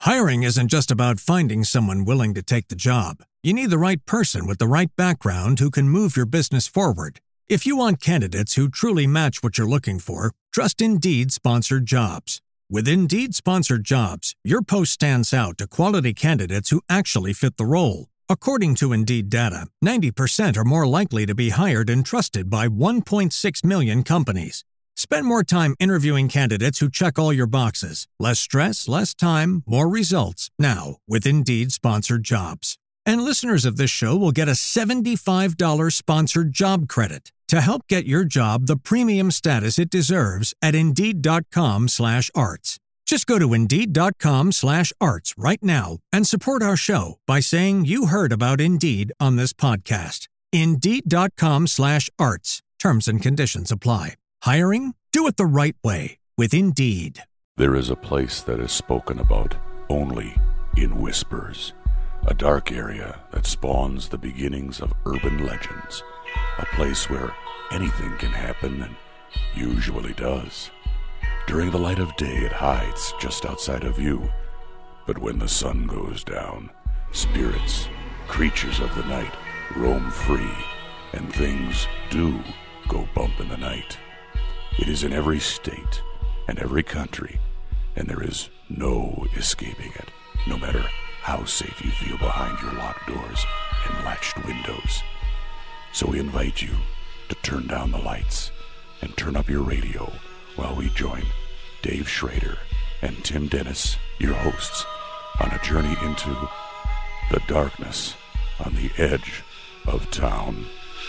Hiring isn't just about finding someone willing to take the job. You need the right person with the right background who can move your business forward. If you want candidates who truly match what you're looking for, trust Indeed-sponsored jobs. With Indeed-sponsored jobs, your post stands out to quality candidates who actually fit the role. According to Indeed data, 90% are more likely to be hired and trusted by 1.6 million companies. Spend more time interviewing candidates who check all your boxes. Less stress, less time, more results. Now, with Indeed-sponsored jobs. And listeners of this show will get a $75 sponsored job credit to help get your job the premium status it deserves at Indeed.com/arts. Just go to Indeed.com/arts right now and support our show by saying you heard about Indeed on this podcast. Indeed.com/arts. Terms and conditions apply. Hiring? Do it the right way with Indeed. There is a place that is spoken about only in whispers. A dark area that spawns the beginnings of urban legends. A place where anything can happen and usually does. During the light of day, it hides just outside of view. But when the sun goes down, spirits, creatures of the night, roam free, and things do go bump in the night. It is in every state and every country, and there is no escaping it, no matter how safe you feel behind your locked doors and latched windows. So we invite you to turn down the lights and turn up your radio while we join Dave Schrader and Tim Dennis, your hosts, on a journey into the darkness on the edge of town.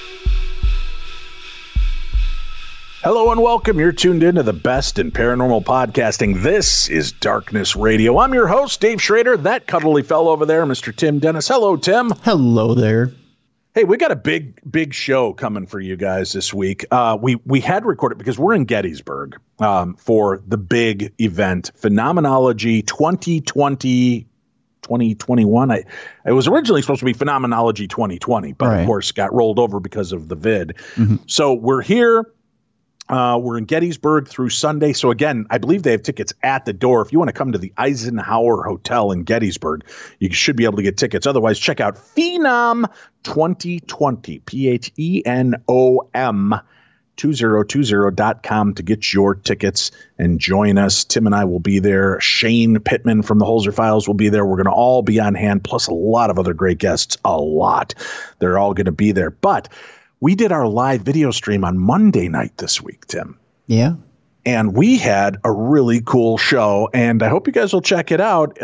Hello and welcome. You're tuned into the best in paranormal podcasting. This is Darkness Radio. I'm your host, Dave Schrader. That cuddly fellow over there, Mr. Tim Dennis. Hello, Tim. Hello there. Hey, we got a big show coming for you guys this week. We had recorded because we're in Gettysburg for the big event, Phenomenology 2021. It was originally supposed to be Phenomenology 2020, but Of course got rolled over because of the vid. Mm-hmm. So we're here. We're in Gettysburg through Sunday. So again, I believe they have tickets at the door. If you want to come to the Eisenhower Hotel in Gettysburg, you should be able to get tickets. Otherwise, check out Phenom 2020, PHENOM 2020.com to get your tickets and join us. Tim and I will be there. Shane Pittman from the Holzer Files will be there. We're going to all be on hand, plus a lot of other great guests. A lot. They're all going to be there. But we did our live video stream on Monday night this week, Tim. Yeah. And we had a really cool show, and I hope you guys will check it out.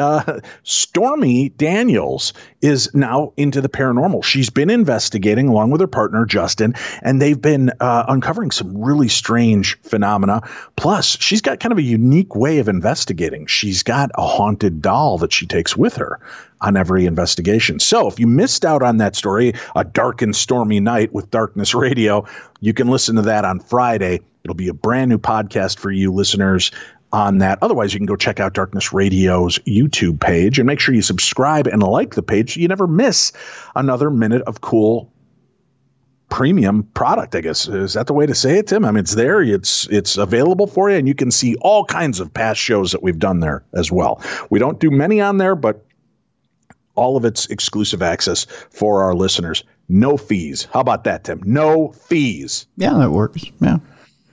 Stormy Daniels is now into the paranormal. She's been investigating along with her partner, Justin, and they've been uncovering some really strange phenomena. Plus, she's got kind of a unique way of investigating. She's got a haunted doll that she takes with her on every investigation. So if you missed out on that story, A Dark and Stormy Night with Darkness Radio, you can listen to that on Friday. It'll be a brand new podcast for you listeners on that. Otherwise, you can go check out Darkness Radio's YouTube page and make sure you subscribe and like the page so you never miss another minute of cool premium product, I guess. Is that the way to say it, Tim? I mean, it's there. It's available for you, and you can see all kinds of past shows that we've done there as well. We don't do many on there, but all of it's exclusive access for our listeners. No fees. How about that, Tim? No fees. Yeah, that works. Yeah.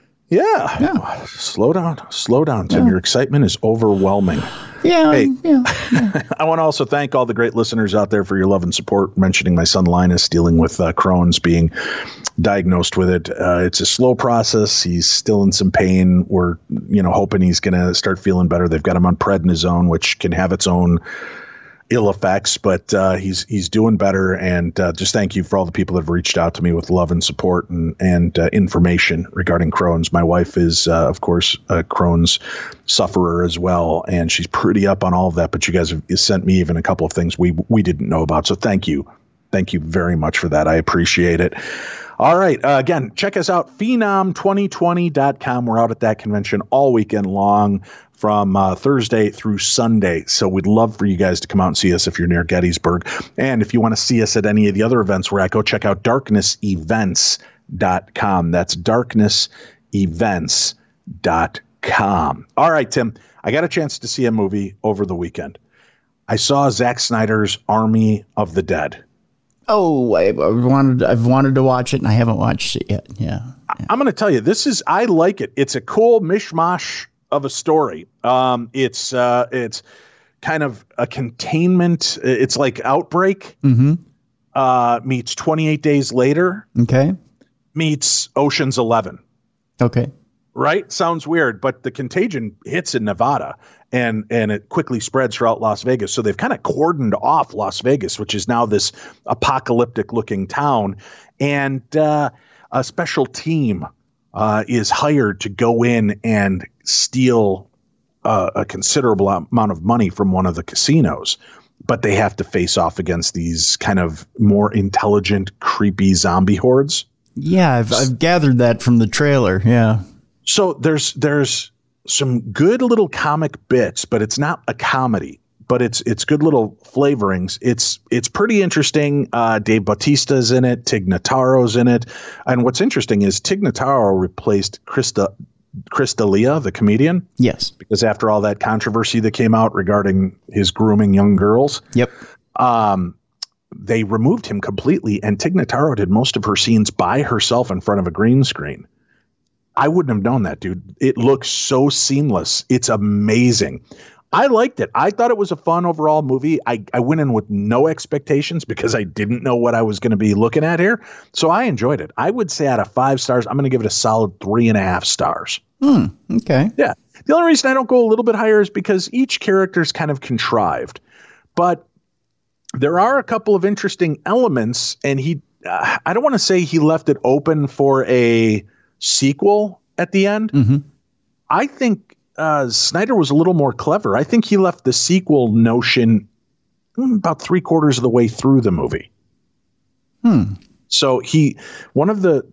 Yeah. Slow down, Tim. Yeah. Your excitement is overwhelming. Yeah. Hey, yeah. I want to also thank all the great listeners out there for your love and support. Mentioning my son Linus dealing with Crohn's, being diagnosed with it. It's a slow process. He's still in some pain. We're, hoping he's going to start feeling better. They've got him on prednisone, which can have its own ill effects, but he's doing better. And just thank you for all the people that have reached out to me with love and support and information regarding Crohn's. My wife is, of course, a Crohn's sufferer as well, and she's pretty up on all of that. But you guys have sent me even a couple of things we didn't know about. So thank you. Thank you very much for that. I appreciate it. All right. Again, check us out, Phenom2020.com. We're out at that convention all weekend long, from Thursday through Sunday. So we'd love for you guys to come out and see us if you're near Gettysburg. And if you want to see us at any of the other events we're at, go check out darknessevents.com. That's darknessevents.com. All right, Tim, I got a chance to see a movie over the weekend. I saw Zack Snyder's Army of the Dead. Oh, I've wanted to watch it, and I haven't watched it yet. Yeah. I'm going to tell you, I like it. It's a cool mishmash of a story. It's kind of a containment. It's like Outbreak meets 28 Days Later. Okay. Meets Ocean's 11. Okay. Right? Sounds weird, but the contagion hits in Nevada and it quickly spreads throughout Las Vegas. So they've kind of cordoned off Las Vegas, which is now this apocalyptic looking town. And a special team is hired to go in and steal a considerable amount of money from one of the casinos. But they have to face off against these kind of more intelligent, creepy zombie hordes. Yeah, I've gathered that from the trailer. Yeah. So there's some good little comic bits, but it's not a comedy. But it's good little flavorings. It's pretty interesting. Dave Bautista's in it. Tig Notaro's in it. And what's interesting is Tig Notaro replaced Chris D'Elia, the comedian. Yes. Because after all that controversy that came out regarding his grooming young girls. Yep. They removed him completely, and Tig Notaro did most of her scenes by herself in front of a green screen. I wouldn't have known that, dude. It looks so seamless. It's amazing. I liked it. I thought it was a fun overall movie. I went in with no expectations because I didn't know what I was going to be looking at here. So I enjoyed it. I would say out of 5 stars, I'm going to give it a solid 3.5 stars. Okay. Yeah. The only reason I don't go a little bit higher is because each character is kind of contrived. But there are a couple of interesting elements, and I don't want to say he left it open for a sequel at the end. Mm-hmm. I think Snyder was a little more clever. I think he left the sequel notion about 3/4 of the way through the movie. So one of the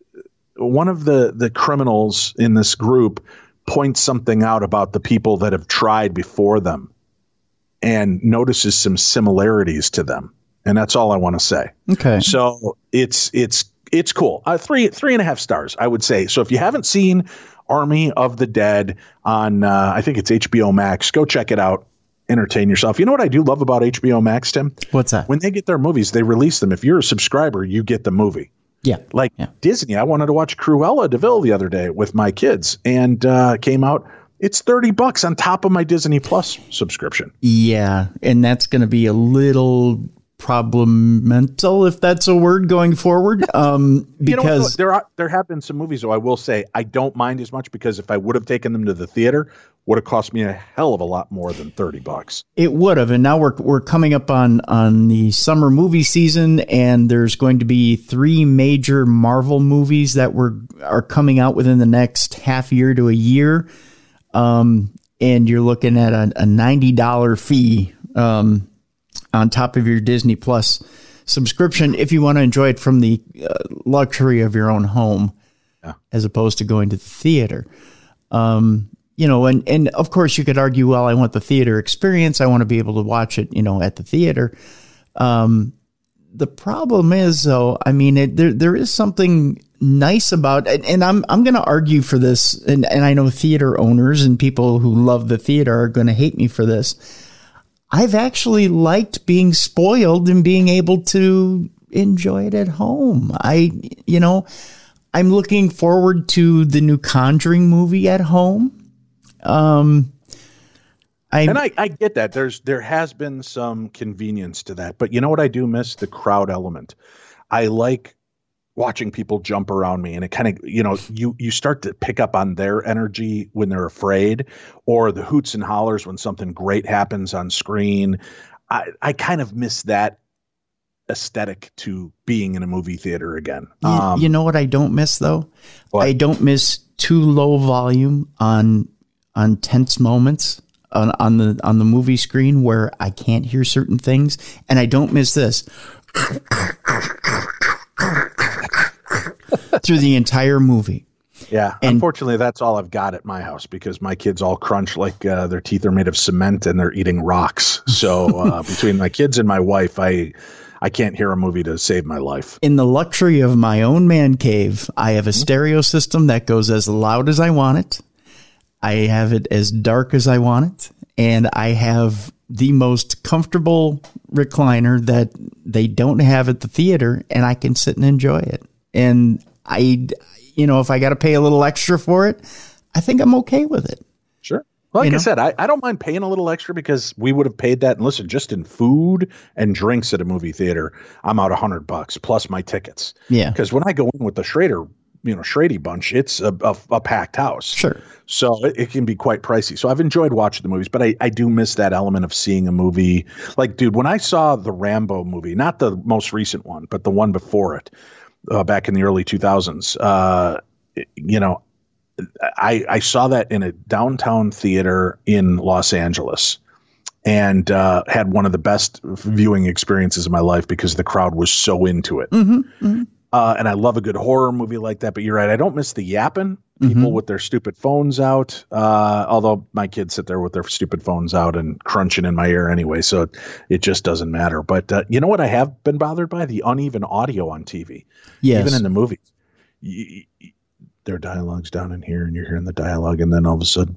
criminals in this group points something out about the people that have tried before them and notices some similarities to them. And that's all I want to say. Okay. So it's cool. 3.5 stars, I would say. So if you haven't seen Army of the Dead on, I think it's HBO Max, go check it out. Entertain yourself. You know what I do love about HBO Max, Tim? What's that? When they get their movies, they release them. If you're a subscriber, you get the movie. Yeah. Disney. I wanted to watch Cruella de Vil the other day with my kids, and came out. It's $30 on top of my Disney Plus subscription. Yeah, and that's going to be a little problematical, if that's a word, going forward. Because there have been some movies, though, I will say I don't mind as much, because if I would have taken them to the theater, would have cost me a hell of a lot more than $30. It would have, and now we're coming up on the summer movie season, and there's going to be 3 major Marvel movies that are coming out within the next half year to a year. And you're looking at a $90 fee on top of your Disney Plus subscription if you want to enjoy it from the luxury of your own home, as opposed to going to the theater. And of course you could argue, well, I want the theater experience. I want to be able to watch it, at the theater. The problem is, though, I mean, there is something nice about it, and I'm going to argue for this, and I know theater owners and people who love the theater are going to hate me for this. I've actually liked being spoiled and being able to enjoy it at home. I'm looking forward to the new Conjuring movie at home. I get that. There has been some convenience to that, but you know what I do miss? The crowd element. I like watching people jump around me, and it kind of, you start to pick up on their energy when they're afraid, or the hoots and hollers when something great happens on screen. I kind of miss that aesthetic to being in a movie theater again. You know what I don't miss, though? What? I don't miss too low volume on tense moments on the movie screen where I can't hear certain things, and I don't miss this through the entire movie. Yeah, and unfortunately, that's all I've got at my house, because my kids all crunch like their teeth are made of cement and they're eating rocks. So between my kids and my wife, I can't hear a movie to save my life. In the luxury of my own man cave, I have a stereo system that goes as loud as I want it. I have it as dark as I want it. And I have the most comfortable recliner that they don't have at the theater, and I can sit and enjoy it. And if I got to pay a little extra for it, I think I'm okay with it. Sure. Well, like I said, I don't mind paying a little extra because we would have paid that. And listen, just in food and drinks at a movie theater, I'm out $100 plus my tickets. Yeah. Because when I go in with the Schrady bunch, it's a packed house. Sure. So it can be quite pricey. So I've enjoyed watching the movies, but I do miss that element of seeing a movie. Like, dude, when I saw the Rambo movie, not the most recent one, but the one before it, back in the early 2000s, I saw that in a downtown theater in Los Angeles and had one of the best viewing experiences of my life because the crowd was so into it. Mm-hmm, mm-hmm. And I love a good horror movie like that. But you're right. I don't miss the yapping. People with their stupid phones out. Although my kids sit there with their stupid phones out and crunching in my ear anyway. So it just doesn't matter. But you know what I have been bothered by? The uneven audio on TV. Yes. Even in the movies. Their dialogue's down in here and you're hearing the dialogue, and then all of a sudden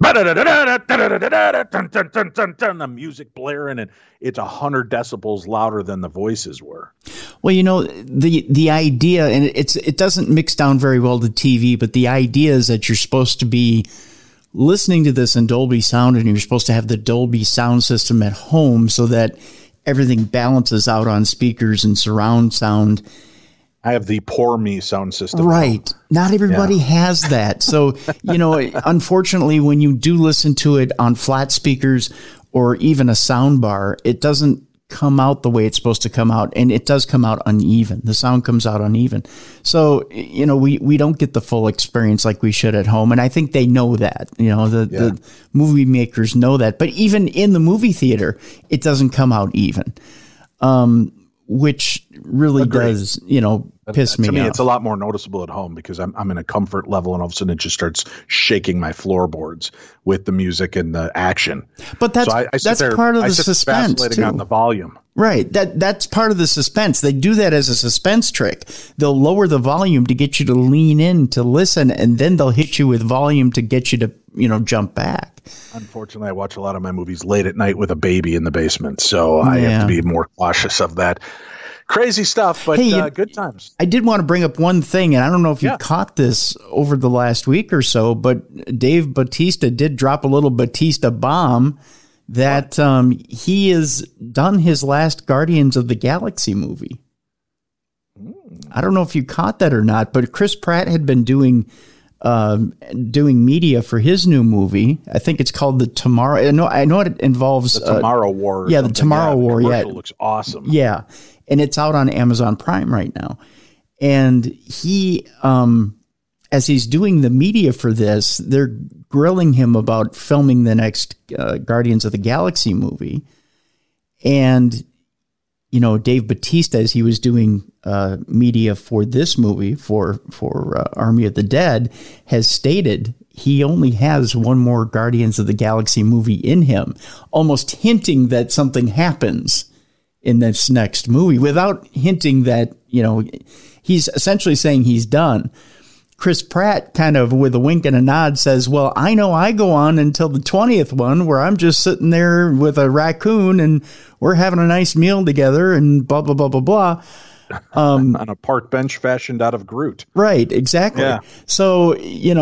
the music blaring, and it's 100 decibels louder than the voices were. Well, the idea, and it doesn't mix down very well to TV, but the idea is that you're supposed to be listening to this in Dolby sound, and you're supposed to have the Dolby sound system at home so that everything balances out on speakers and surround sound. I have the Pour Me sound system. Right. Not everybody has that. So, unfortunately, when you do listen to it on flat speakers or even a sound bar, it doesn't come out the way it's supposed to come out. And it does come out uneven. The sound comes out uneven. So, we don't get the full experience like we should at home. And I think they know that. The movie makers know that. But even in the movie theater, it doesn't come out even. Which really does, piss me off. To me, it's a lot more noticeable at home because I'm in a comfort level, and all of a sudden it just starts shaking my floorboards with the music and the action. But that's part of the suspense vacillating on the volume. Right. That's part of the suspense. They do that as a suspense trick. They'll lower the volume to get you to lean in to listen, and then they'll hit you with volume to get you to, jump back. Unfortunately, I watch a lot of my movies late at night with a baby in the basement, so I have to be more cautious of that. Crazy stuff, but good times. I did want to bring up one thing, and I don't know if you caught this over the last week or so, but Dave Bautista did drop a little Bautista bomb that he has done his last Guardians of the Galaxy movie. I don't know if you caught that or not, but Chris Pratt had been doing media for his new movie. I think it's called The Tomorrow. I know it involves The Tomorrow War. Yeah, The Tomorrow War. Yeah, it looks awesome. Yeah, and it's out on Amazon Prime right now. And he, as he's doing the media for this, they're grilling him about filming the next Guardians of the Galaxy movie. And Dave Bautista, as he was doing media for this movie, for Army of the Dead, has stated he only has one more Guardians of the Galaxy movie in him, almost hinting that something happens in this next movie without hinting that, he's essentially saying he's done. Chris Pratt kind of with a wink and a nod says, well, I know I go on until the 20th one where I'm just sitting there with a raccoon and we're having a nice meal together and blah, blah, blah, blah, blah. On a park bench fashioned out of Groot. Right, exactly. Yeah. So,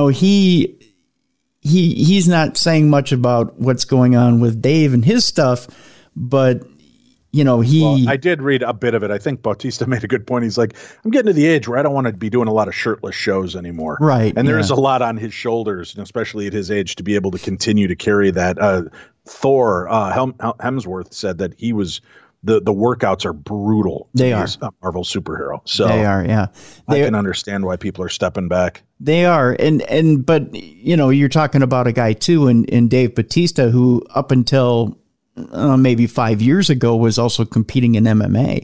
he's not saying much about what's going on with Dave and his stuff, but I did read a bit of it. I think Bautista made a good point. He's like, I'm getting to the age where I don't want to be doing a lot of shirtless shows anymore. Right. And there's a lot on his shoulders, especially at his age, to be able to continue to carry that. Thor, Hemsworth said that he was the workouts are brutal. They are a Marvel superhero. So they are. Yeah. I can understand why people are stepping back. They are. But you're talking about a guy too, in Dave Bautista, who up until maybe 5 years ago was also competing in MMA.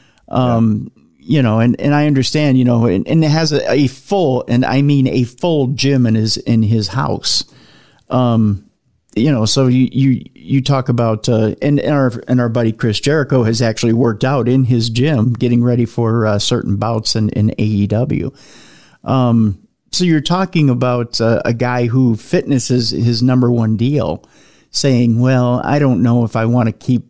And I understand, and it has a full, and I mean a full gym in his house. So you talk about, and our buddy Chris Jericho has actually worked out in his gym, getting ready for certain bouts in AEW. So you're talking about a guy who fitness is his number one deal. saying, well, I don't know if I want to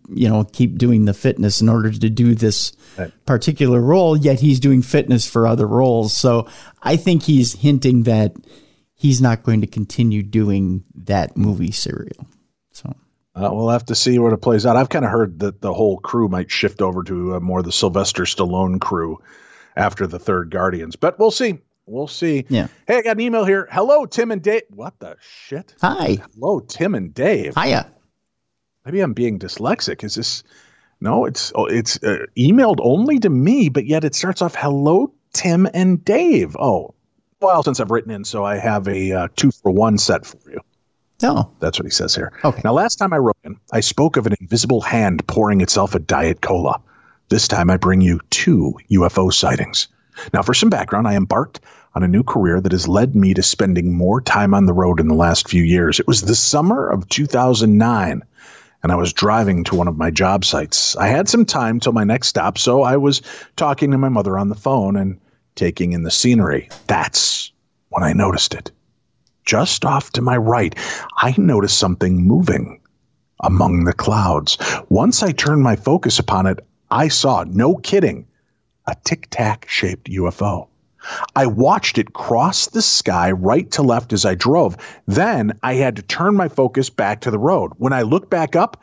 keep doing the fitness in order to do this particular role, yet he's doing fitness for other roles. So I think he's hinting that he's not going to continue doing that movie serial. So we'll have to see where it plays out. I've kind of heard that the whole crew might shift over to more the Sylvester Stallone crew after the third Guardians, but we'll see. We'll see. Yeah. Hey, I got an email here. Hello, Tim and Dave. What the shit? Hi. Hello, Tim and Dave. Hiya. Maybe I'm being dyslexic. Is this? No, it's emailed only to me, but yet it starts off, hello, Tim and Dave. Oh, well, since I've written in, so I have a 2-for-1 set for you. Oh. That's what he says here. Okay. Now, last time I wrote in, I spoke of an invisible hand pouring itself a Diet Cola. This time I bring you 2 UFO sightings. Now, for some background, I embarked on a new career that has led me to spending more time on the road in the last few years. It was the summer of 2009, and I was driving to one of my job sites. I had some time till my next stop, so I was talking to my mother on the phone and taking in the scenery. That's when I noticed it. Just off to my right, I noticed something moving among the clouds. Once I turned my focus upon it, I saw, no kidding, a tic-tac shaped UFO. I watched it cross the sky right to left as I drove. Then I had to turn my focus back to the road. When I looked back up,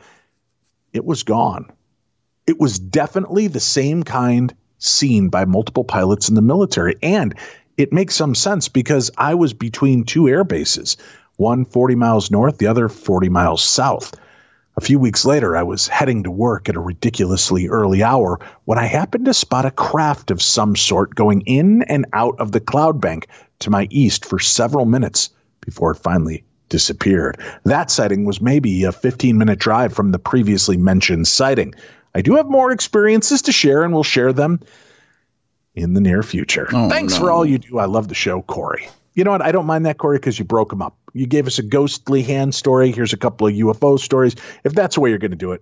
it was gone. It was definitely the same kind seen by multiple pilots in the military. And it makes some sense because I was between 2 air bases, one 40 miles north, the other 40 miles south. A few weeks later, I was heading to work at a ridiculously early hour when I happened to spot a craft of some sort going in and out of the cloud bank to my east for several minutes before it finally disappeared. That sighting was maybe a 15-minute drive from the previously mentioned sighting. I do have more experiences to share, and we'll share them in the near future. Thanks for all you do. I love the show, Corey. You know what? I don't mind that, Corey, because you broke them up. You gave us a ghostly hand story. Here's a couple of UFO stories. If that's the way you're going to do it,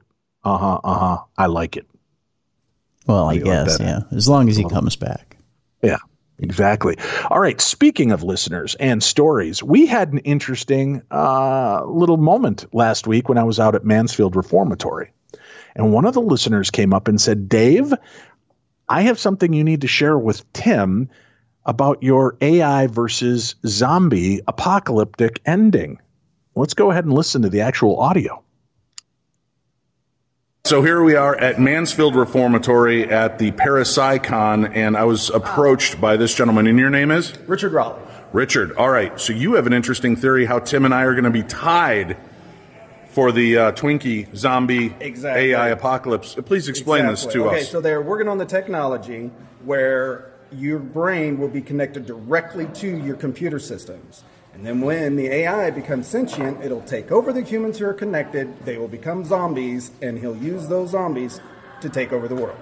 I like it. Well, I guess, yeah. As long as he comes back. Yeah, exactly. All right. Speaking of listeners and stories, we had an interesting little moment last week when I was out at Mansfield Reformatory. And one of the listeners came up and said, Dave, I have something you need to share with Tim about your AI versus zombie apocalyptic ending. Let's go ahead and listen to the actual audio. So here we are at Mansfield Reformatory at the Parapsychon, and I was approached by this gentleman. And your name is? Richard Raleigh. Richard. All right. So you have an interesting theory how Tim and I are going to be tied for the Twinkie zombie AI apocalypse. Please explain this to us. Okay, so they're working on the technology where your brain will be connected directly to your computer systems. And then when the AI becomes sentient, it'll take over the humans who are connected, they will become zombies, and he'll use those zombies to take over the world.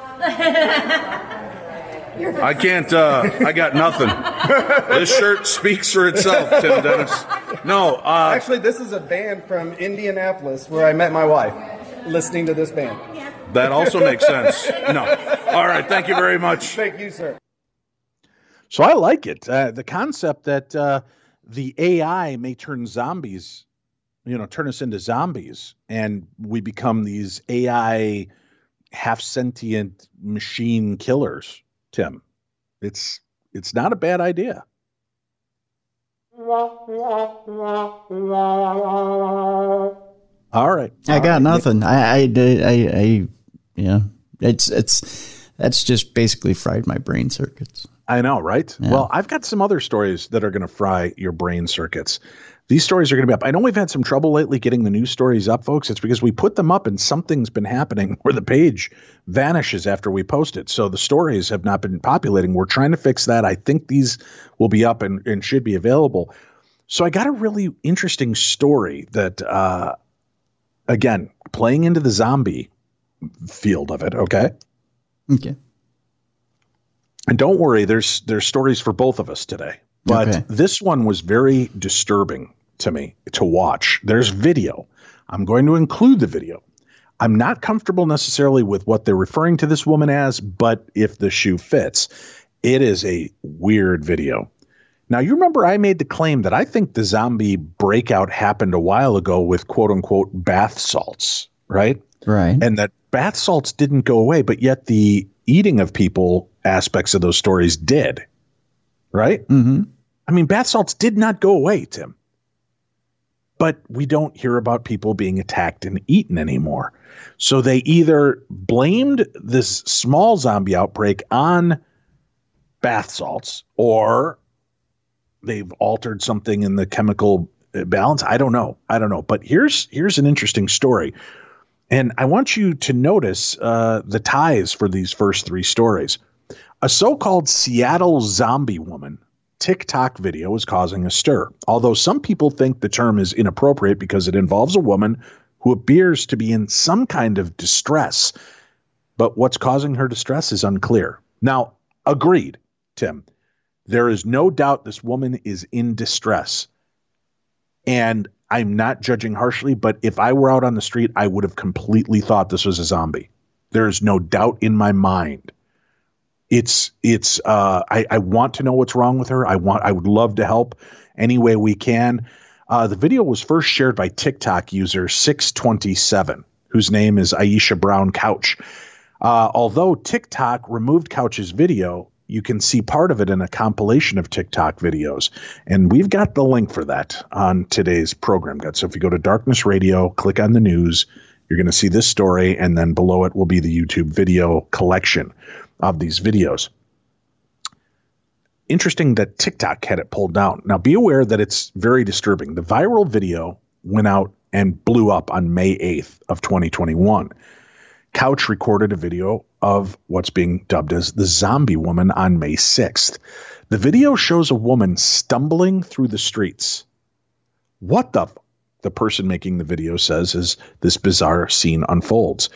I can't, I got nothing. This shirt speaks for itself, Tim Dennis. No, actually, this is a band from Indianapolis where I met my wife, listening to this band. That also makes sense. No. All right. Thank you very much. Thank you, sir. So I like it. The concept that the AI may turn zombies, turn us into zombies, and we become these AI half-sentient machine killers, Tim. It's not a bad idea. All right. I got nothing. Yeah. That's just basically fried my brain circuits. I know, right? Yeah. Well, I've got some other stories that are going to fry your brain circuits. These stories are going to be up. I know we've had some trouble lately getting the news stories up, folks. It's because we put them up and something's been happening where the page vanishes after we post it. So the stories have not been populating. We're trying to fix that. I think these will be up and should be available. So I got a really interesting story that, again, playing into the zombie field of it. Okay. Okay. And don't worry, there's stories for both of us today. But This one was very disturbing to me to watch. There's video. I'm going to include the video. I'm not comfortable necessarily with what they're referring to this woman as, but if the shoe fits, it is a weird video. Now, you remember I made the claim that I think the zombie breakout happened a while ago with quote unquote bath salts, right? Right. And that bath salts didn't go away, but yet the eating of people aspects of those stories did, right? Mm-hmm. I mean, bath salts did not go away, Tim. But we don't hear about people being attacked and eaten anymore. So they either blamed this small zombie outbreak on bath salts, or they've altered something in the chemical balance. I don't know. But here's an interesting story. And I want you to notice the ties for these first three stories. A so-called Seattle zombie woman TikTok video is causing a stir, although some people think the term is inappropriate because it involves a woman who appears to be in some kind of distress. But what's causing her distress is unclear. Now, agreed, Tim. There is no doubt this woman is in distress. And I'm not judging harshly, but if I were out on the street, I would have completely thought this was a zombie. There is no doubt in my mind. I want to know what's wrong with her. I would love to help any way we can. The video was first shared by TikTok user 627, whose name is Aisha Brown Couch. Although TikTok removed Couch's video, you can see part of it in a compilation of TikTok videos. And we've got the link for that on today's program guide. So if you go to Darkness Radio, click on the news, you're going to see this story, and then below it will be the YouTube video collection of these videos. Interesting that TikTok had it pulled down. Now, be aware that it's very disturbing. The viral video went out and blew up on May 8th of 2021. Couch recorded a video of what's being dubbed as the zombie woman on May 6th. The video shows a woman stumbling through the streets. What the person making the video says as this bizarre scene unfolds.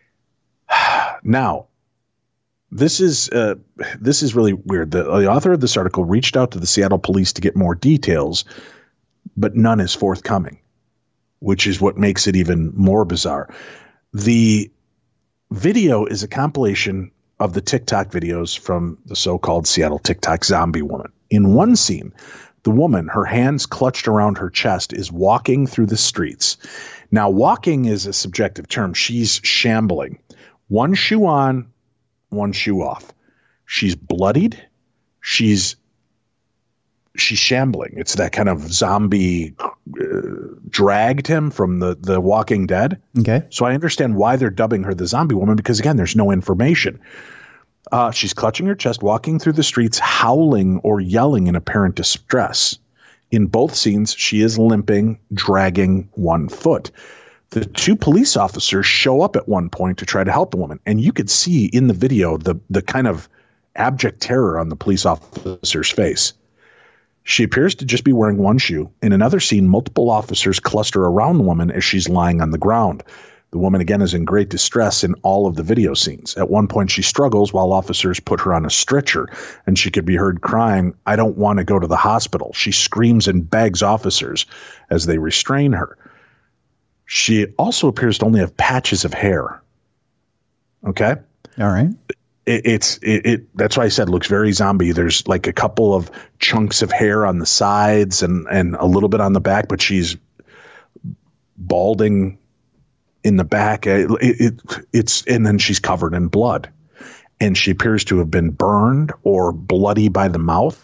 Now, this is really weird. The author of this article reached out to the Seattle police to get more details, but none is forthcoming, which is what makes it even more bizarre. The video is a compilation of the TikTok videos from the so-called Seattle TikTok zombie woman. In one scene, the woman, her hands clutched around her chest, is walking through the streets. Now, walking is a subjective term. She's shambling. One shoe on, one shoe off. She's bloodied. She's shambling. It's that kind of zombie dragged him from the Walking Dead. Okay. So I understand why they're dubbing her the zombie woman, because again, there's no information. She's clutching her chest, walking through the streets, howling or yelling in apparent distress. In both scenes, she is limping, dragging one foot. The two police officers show up at one point to try to help the woman. And you could see in the video the kind of abject terror on the police officer's face. She appears to just be wearing one shoe. In another scene, multiple officers cluster around the woman as she's lying on the ground. The woman, again, is in great distress in all of the video scenes. At one point, she struggles while officers put her on a stretcher, and she could be heard crying, "I don't want to go to the hospital." She screams and begs officers as they restrain her. She also appears to only have patches of hair. Okay? All right. That's why I said it looks very zombie. There's like a couple of chunks of hair on the sides and a little bit on the back, but she's balding in the back. And then she's covered in blood, and she appears to have been burned or bloody by the mouth.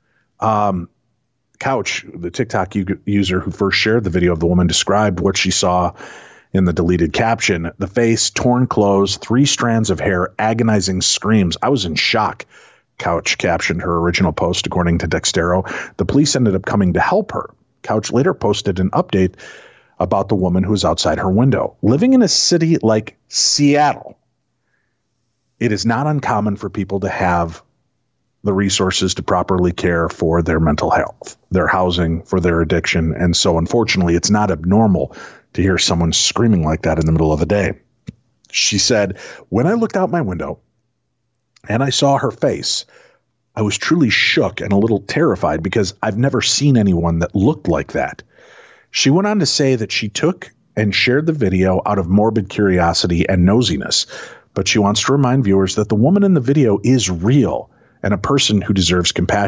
Couch, the TikTok user who first shared the video of the woman, described what she saw in the deleted caption: the face, torn clothes, 3 strands of hair, agonizing screams. I was in shock, Couch captioned her original post, according to Dextero. The police ended up coming to help her. Couch later posted an update about the woman who was outside her window. Living in a city like Seattle, it is not uncommon for people to have the resources to properly care for their mental health, their housing, for their addiction. And so, unfortunately, it's not abnormal to hear someone screaming like that in the middle of the day. She said, "When I looked out my window and I saw her face, I was truly shook and a little terrified because I've never seen anyone that looked like that." She went on to say that she took and shared the video out of morbid curiosity and nosiness, but she wants to remind viewers that the woman in the video is real and a person who deserves compassion.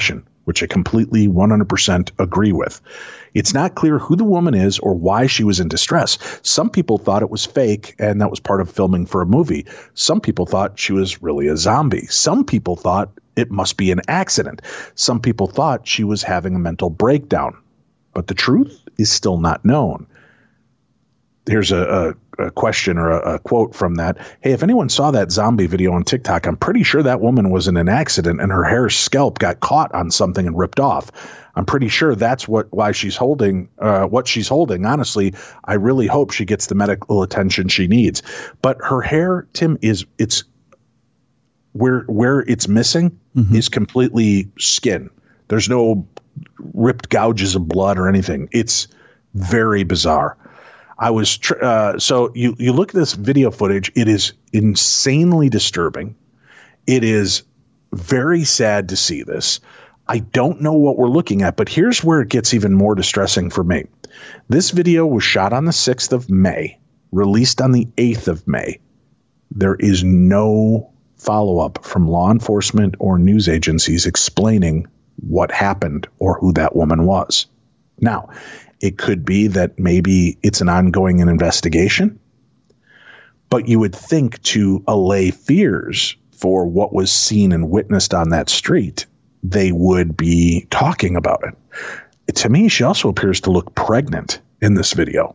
which I completely 100% agree with. It's not clear who the woman is or why she was in distress. Some people thought it was fake and that was part of filming for a movie. Some people thought she was really a zombie. Some people thought it must be an accident. Some people thought she was having a mental breakdown. But the truth is still not known. Here's a question or a quote from that. Hey, if anyone saw that zombie video on TikTok, I'm pretty sure that woman was in an accident and her hair scalp got caught on something and ripped off. I'm pretty sure that's why she's holding what she's holding. Honestly, I really hope she gets the medical attention she needs. But her hair, Tim, it's where it's missing is completely skin. There's no ripped gouges of blood or anything. It's very bizarre. I was so you look at this video footage. It is insanely disturbing. It is very sad to see this. I don't know what we're looking at, but here's where it gets even more distressing for me. This video was shot on the 6th of May, released on the 8th of May. There is no follow-up from law enforcement or news agencies explaining what happened or who that woman was. Now, it could be that maybe it's an ongoing investigation, but you would think to allay fears for what was seen and witnessed on that street, they would be talking about it. To me, she also appears to look pregnant in this video.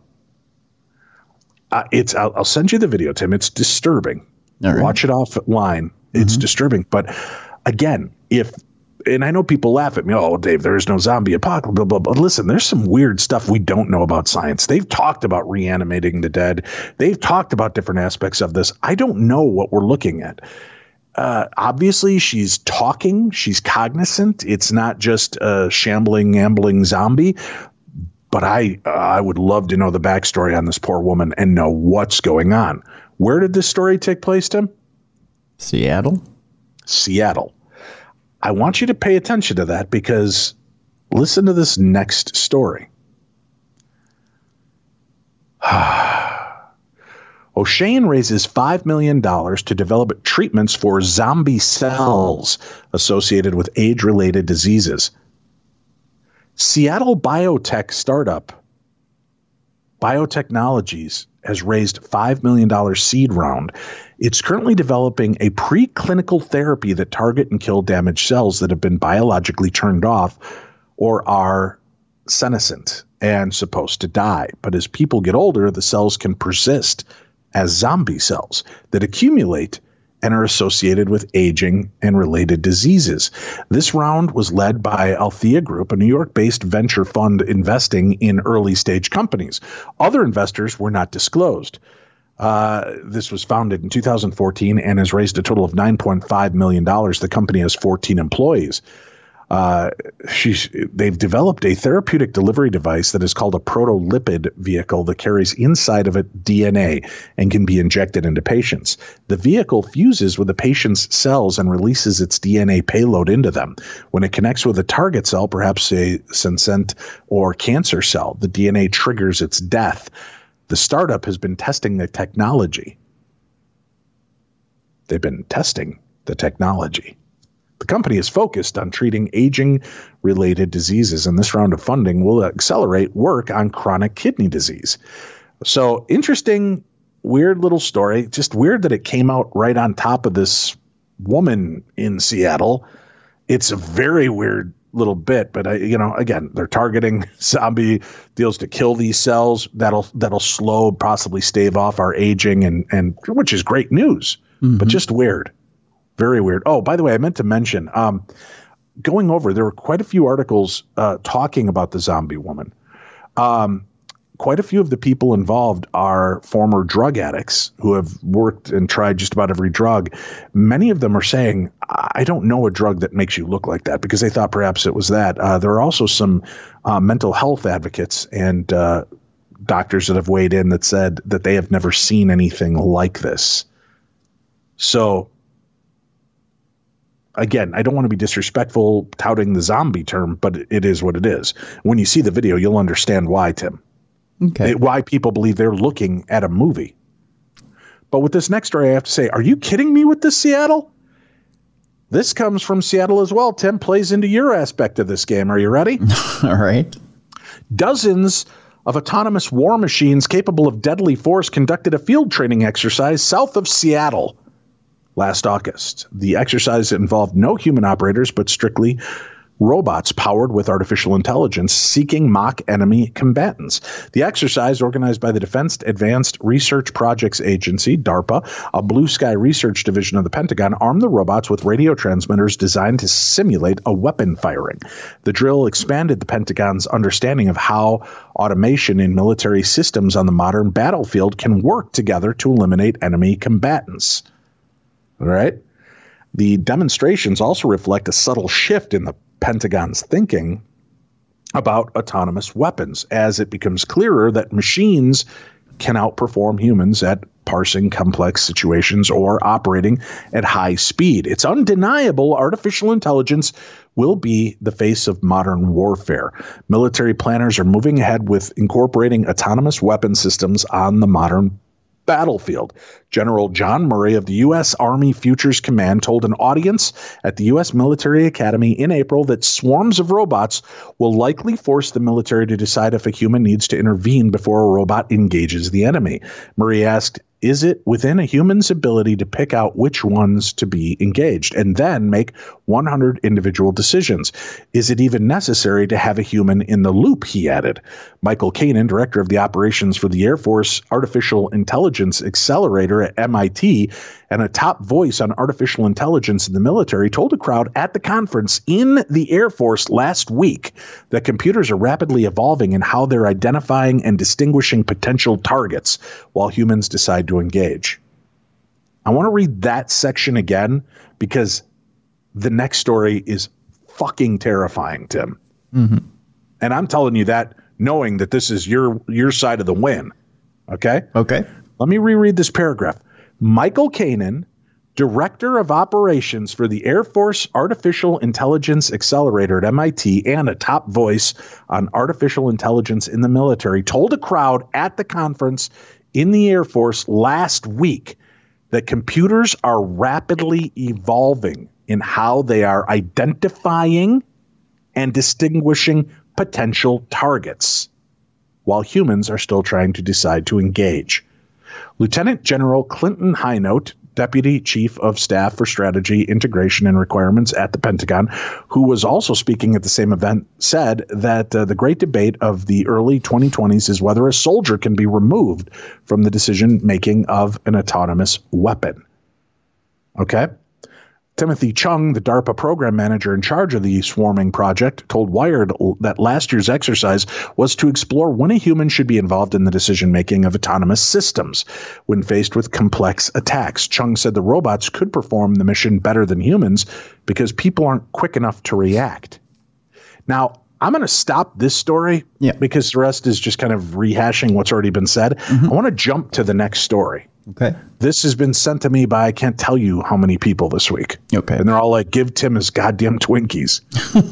I'll send you the video, Tim. It's disturbing. All right. Watch it offline. It's disturbing. But again, and I know people laugh at me, oh, Dave, there is no zombie apocalypse, blah, blah, blah. Listen, there's some weird stuff we don't know about science. They've talked about reanimating the dead. They've talked about different aspects of this. I don't know what we're looking at. Obviously, she's talking. She's cognizant. It's not just a shambling, ambling zombie. But I would love to know the backstory on this poor woman and know what's going on. Where did this story take place, Tim? Seattle. I want you to pay attention to that because listen to this next story. O'Shane raises $5 million to develop treatments for zombie cells associated with age-related diseases. Seattle biotech startup Biotechnologies has raised $5 million seed round. It's currently developing a preclinical therapy that target and kill damaged cells that have been biologically turned off or are senescent and supposed to die. But as people get older, the cells can persist as zombie cells that accumulate and are associated with aging and related diseases. This round was led by Althea Group, a New York-based venture fund investing in early-stage companies. Other investors were not disclosed. This was founded in 2014 and has raised a total of $9.5 million. The company has 14 employees. They've developed a therapeutic delivery device that is called a protolipid vehicle that carries inside of it DNA and can be injected into patients. The vehicle fuses with the patient's cells and releases its DNA payload into them. When it connects with a target cell, perhaps a senescent or cancer cell, the DNA triggers its death. The startup has been testing the technology. They've been testing the technology. The company is focused on treating aging-related diseases, and this round of funding will accelerate work on chronic kidney disease. So interesting, weird little story. Just weird that it came out right on top of this woman in Seattle. It's a very weird little bit, but again, they're targeting zombie deals to kill these cells. That'll slow, possibly stave off our aging, and which is great news, but just weird. Very weird. Oh, by the way, I meant to mention, going over, there were quite a few articles talking about the zombie woman. Quite a few of the people involved are former drug addicts who have worked and tried just about every drug. Many of them are saying, I don't know a drug that makes you look like that, because they thought perhaps it was that. There are also some mental health advocates and doctors that have weighed in that said that they have never seen anything like this. So, again, I don't want to be disrespectful touting the zombie term, but it is what it is. When you see the video, you'll understand why, Tim. Okay. Why people believe they're looking at a movie. But with this next story, I have to say, are you kidding me with this, Seattle? This comes from Seattle as well. Tim, plays into your aspect of this game. Are you ready? All right. Dozens of autonomous war machines capable of deadly force conducted a field training exercise south of Seattle last August. The exercise involved no human operators, but strictly robots powered with artificial intelligence seeking mock enemy combatants. The exercise, organized by the Defense Advanced Research Projects Agency, DARPA, a blue sky research division of the Pentagon, armed the robots with radio transmitters designed to simulate a weapon firing. The drill expanded the Pentagon's understanding of how automation in military systems on the modern battlefield can work together to eliminate enemy combatants. All right? The demonstrations also reflect a subtle shift in the Pentagon's thinking about autonomous weapons as it becomes clearer that machines can outperform humans at parsing complex situations or operating at high speed. It's undeniable artificial intelligence will be the face of modern warfare. Military planners are moving ahead with incorporating autonomous weapon systems on the modern battlefield. General John Murray of the U.S. Army Futures Command told an audience at the U.S. Military Academy in April that swarms of robots will likely force the military to decide if a human needs to intervene before a robot engages the enemy. Murray asked, is it within a human's ability to pick out which ones to be engaged and then make 100 individual decisions? Is it even necessary to have a human in the loop, he added. Michael Kanan, director of the operations for the Air Force Artificial Intelligence Accelerator at MIT and a top voice on artificial intelligence in the military, told a crowd at the conference in the Air Force last week that computers are rapidly evolving in how they're identifying and distinguishing potential targets while humans decide to engage. I want to read that section again because the next story is fucking terrifying, Tim. Mm-hmm. And I'm telling you that knowing that this is your side of the win. Okay? Okay. Let me reread this paragraph. Michael Kanan, director of operations for the Air Force Artificial Intelligence Accelerator at MIT and a top voice on artificial intelligence in the military, told a crowd at the conference in the Air Force last week that computers are rapidly evolving in how they are identifying and distinguishing potential targets, while humans are still trying to decide to engage. Lieutenant General Clinton Hinote, Deputy Chief of Staff for Strategy, Integration, and Requirements at the Pentagon, who was also speaking at the same event, said that the great debate of the early 2020s is whether a soldier can be removed from the decision-making of an autonomous weapon. Okay? Timothy Chung, the DARPA program manager in charge of the swarming project, told Wired that last year's exercise was to explore when a human should be involved in the decision-making of autonomous systems. When faced with complex attacks, Chung said the robots could perform the mission better than humans because people aren't quick enough to react. Now, I'm going to stop this story because the rest is just kind of rehashing what's already been said. Mm-hmm. I want to jump to the next story. Okay. This has been sent to me by I can't tell you how many people this week. Okay. And they're all like, give Tim his goddamn Twinkies.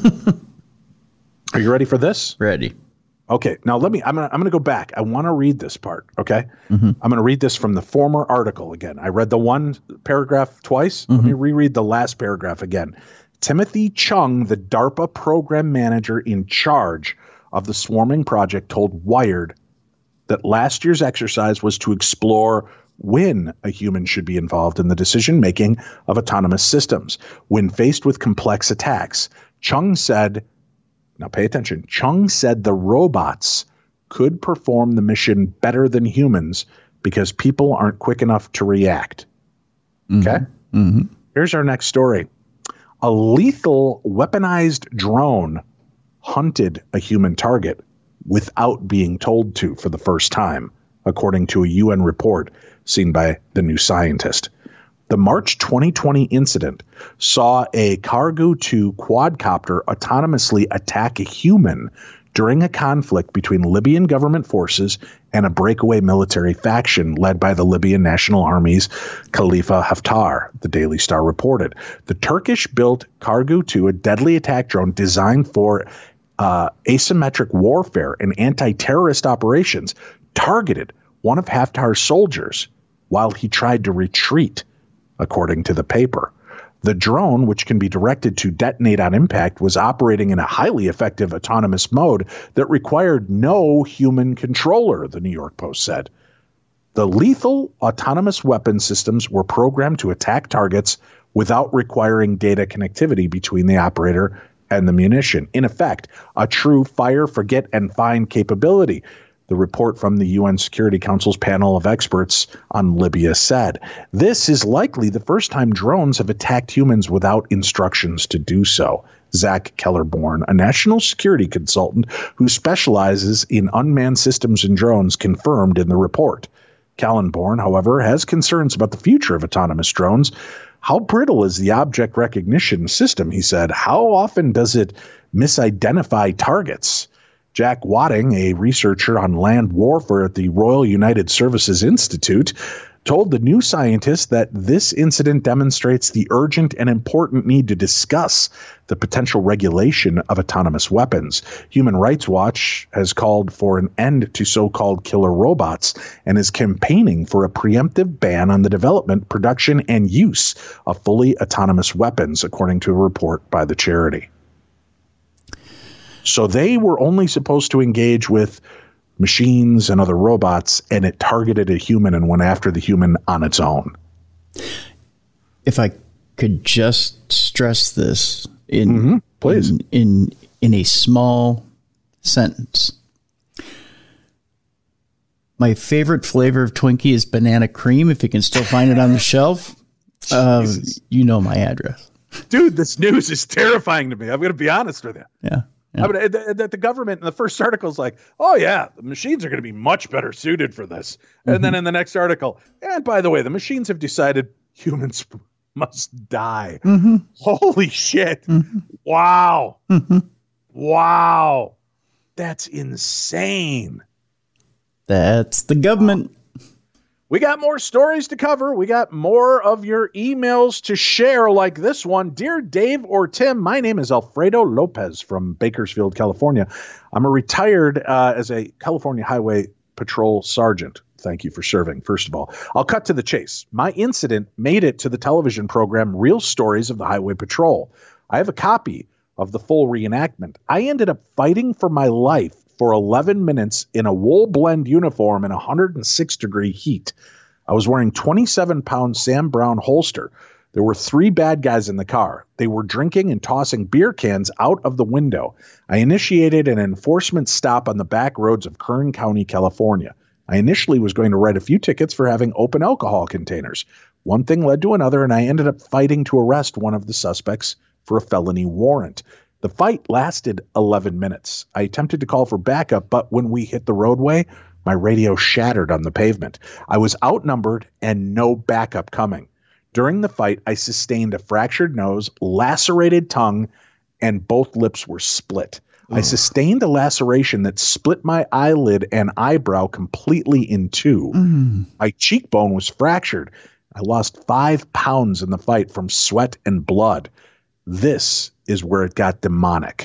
Are you ready for this? Ready. Okay. Now I'm going to go back. I want to read this part. Okay. Mm-hmm. I'm going to read this from the former article again. I read the one paragraph twice. Mm-hmm. Let me reread the last paragraph again. Timothy Chung, the DARPA program manager in charge of the swarming project, told Wired that last year's exercise was to explore when a human should be involved in the decision-making of autonomous systems. When faced with complex attacks, Chung said, now pay attention, Chung said the robots could perform the mission better than humans because people aren't quick enough to react. Okay? Mm-hmm. Here's our next story. A lethal weaponized drone hunted a human target without being told to for the first time, according to a UN report seen by The New Scientist. The March 2020 incident saw a Cargo 2 quadcopter autonomously attack a human during a conflict between Libyan government forces and a breakaway military faction led by the Libyan National Army's Khalifa Haftar, the Daily Star reported. The Turkish-built Cargo 2, a deadly attack drone designed for asymmetric warfare and anti-terrorist operations, targeted one of Haftar's soldiers while he tried to retreat, according to the paper. The drone, which can be directed to detonate on impact, was operating in a highly effective autonomous mode that required no human controller, the New York Post said. The lethal autonomous weapon systems were programmed to attack targets without requiring data connectivity between the operator and the munition. In effect, a true fire, forget, and find capability. The report from the UN Security Council's panel of experts on Libya said. This is likely the first time drones have attacked humans without instructions to do so. Zach Kellerborn, a national security consultant who specializes in unmanned systems and drones, confirmed in the report. Kellerborn, however, has concerns about the future of autonomous drones. How brittle is the object recognition system, he said. How often does it misidentify targets? Jack Wadding, a researcher on land warfare at the Royal United Services Institute, told the New Scientist that this incident demonstrates the urgent and important need to discuss the potential regulation of autonomous weapons. Human Rights Watch has called for an end to so-called killer robots and is campaigning for a preemptive ban on the development, production, and use of fully autonomous weapons, according to a report by the charity. So they were only supposed to engage with machines and other robots, and it targeted a human and went after the human on its own. If I could just stress this in please. In a small sentence. My favorite flavor of Twinkie is banana cream. If you can still find it on the shelf, you know my address. Dude, this news is terrifying to me. I'm going to be honest with you. Yeah. I mean, the government in the first article is like, oh, yeah, the machines are going to be much better suited for this. And then in the next article, and by the way, the machines have decided humans must die. Holy shit. Wow. Wow. That's insane. That's the government. We got more stories to cover. We got more of your emails to share, like this one. Dear Dave or Tim, my name is Alfredo Lopez from Bakersfield, California. I'm a retired as a California Highway Patrol sergeant. Thank you for serving, first of all. I'll cut to the chase. My incident made it to the television program Real Stories of the Highway Patrol. I have a copy of the full reenactment. I ended up fighting for my life for 11 minutes in a wool blend uniform in 106-degree heat. I was wearing 27-pound Sam Brown holster. There were 3 bad guys in the car. They were drinking and tossing beer cans out of the window. I initiated an enforcement stop on the back roads of Kern County, California. I initially was going to write a few tickets for having open alcohol containers. One thing led to another, and I ended up fighting to arrest one of the suspects for a felony warrant. The fight lasted 11 minutes. I attempted to call for backup, but when we hit the roadway, my radio shattered on the pavement. I was outnumbered and no backup coming. During the fight, I sustained a fractured nose, lacerated tongue, and both lips were split. I sustained a laceration that split my eyelid and eyebrow completely in 2. My cheekbone was fractured. I lost 5 pounds in the fight from sweat and blood. This is where it got demonic.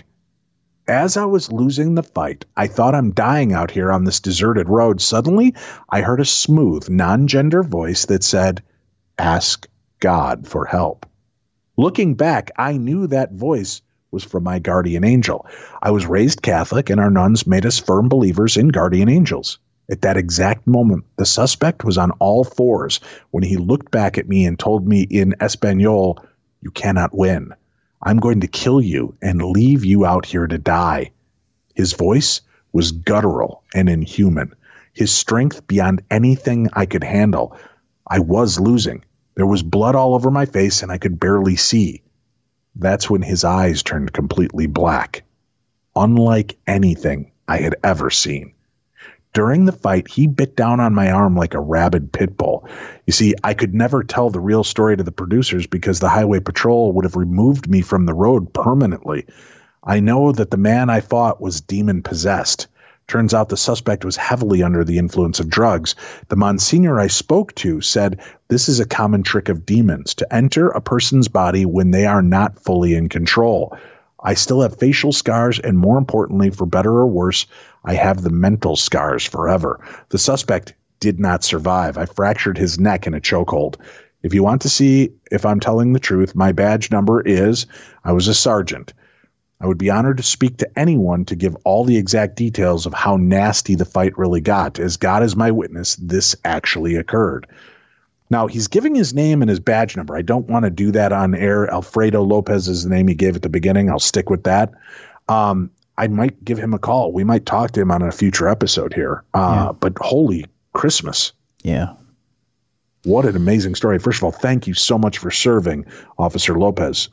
As I was losing the fight, I thought I'm dying out here on this deserted road. Suddenly, I heard a smooth, non-gender voice that said, "Ask God for help." Looking back, I knew that voice was from my guardian angel. I was raised Catholic, and our nuns made us firm believers in guardian angels. At that exact moment, the suspect was on all fours when he looked back at me and told me in Espanol, "You cannot win. I'm going to kill you and leave you out here to die." His voice was guttural and inhuman. His strength beyond anything I could handle. I was losing. There was blood all over my face and I could barely see. That's when his eyes turned completely black. Unlike anything I had ever seen. During the fight, he bit down on my arm like a rabid pit bull. You see, I could never tell the real story to the producers because the Highway Patrol would have removed me from the road permanently. I know that the man I fought was demon-possessed. Turns out the suspect was heavily under the influence of drugs. The Monsignor I spoke to said this is a common trick of demons, to enter a person's body when they are not fully in control. I still have facial scars, and more importantly, for better or worse, I have the mental scars forever. The suspect did not survive. I fractured his neck in a chokehold. If you want to see if I'm telling the truth, my badge number is, I was a sergeant. I would be honored to speak to anyone to give all the exact details of how nasty the fight really got. As God is my witness, this actually occurred. Now, he's giving his name and his badge number. I don't want to do that on air. Alfredo Lopez is the name he gave at the beginning. I'll stick with that. I might give him a call. We might talk to him on a future episode here. But holy Christmas. Yeah. What an amazing story. First of all, thank you so much for serving, Officer Lopez.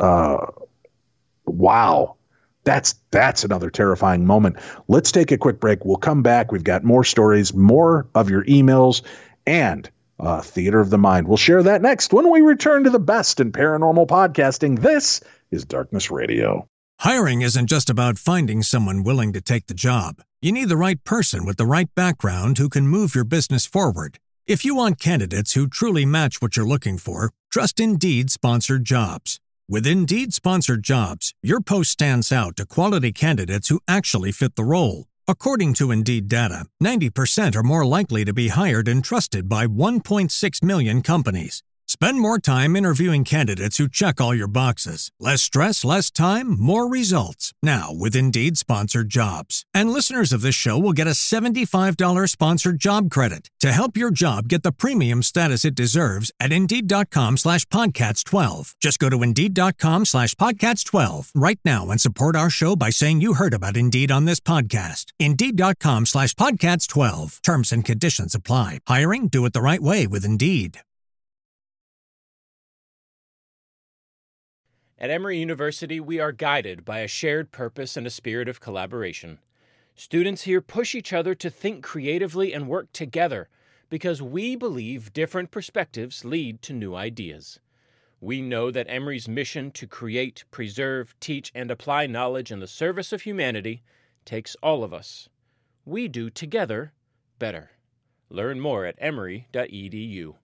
Wow. That's another terrifying moment. Let's take a quick break. We'll come back. We've got more stories, more of your emails, and Theater of the Mind. We'll share that next when we return to the best in paranormal podcasting. This is Darkness Radio. Hiring isn't just about finding someone willing to take the job. You need the right person with the right background who can move your business forward. If you want candidates who truly match what you're looking for, trust Indeed Sponsored Jobs. With Indeed Sponsored Jobs, your post stands out to quality candidates who actually fit the role. According to Indeed data, 90% are more likely to be hired and trusted by 1.6 million companies. Spend more time interviewing candidates who check all your boxes. Less stress, less time, more results. Now with Indeed Sponsored Jobs. And listeners of this show will get a $75 sponsored job credit to help your job get the premium status it deserves at Indeed.com/Podcasts12. Just go to Indeed.com/Podcasts12 right now and support our show by saying you heard about Indeed on this podcast. Indeed.com/Podcasts12. Terms and conditions apply. Hiring? Do it the right way with Indeed. At Emory University, we are guided by a shared purpose and a spirit of collaboration. Students here push each other to think creatively and work together because we believe different perspectives lead to new ideas. We know that Emory's mission to create, preserve, teach, and apply knowledge in the service of humanity takes all of us. We do together better. Learn more at emory.edu.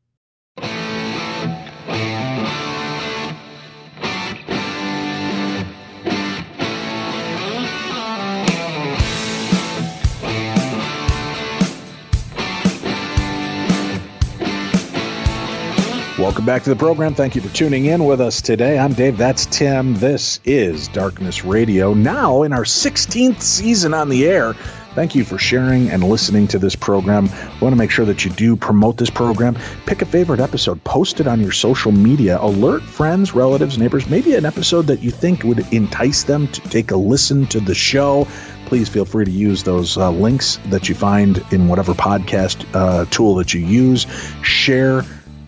Welcome back to the program. Thank you for tuning in with us today. I'm Dave. That's Tim. This is Darkness Radio, now in our 16th season on the air. Thank you for sharing and listening to this program. I want to make sure that you do promote this program. Pick a favorite episode, post it on your social media, alert friends, relatives, neighbors, maybe an episode that you think would entice them to take a listen to the show. Please feel free to use those links that you find in whatever podcast tool that you use. Share.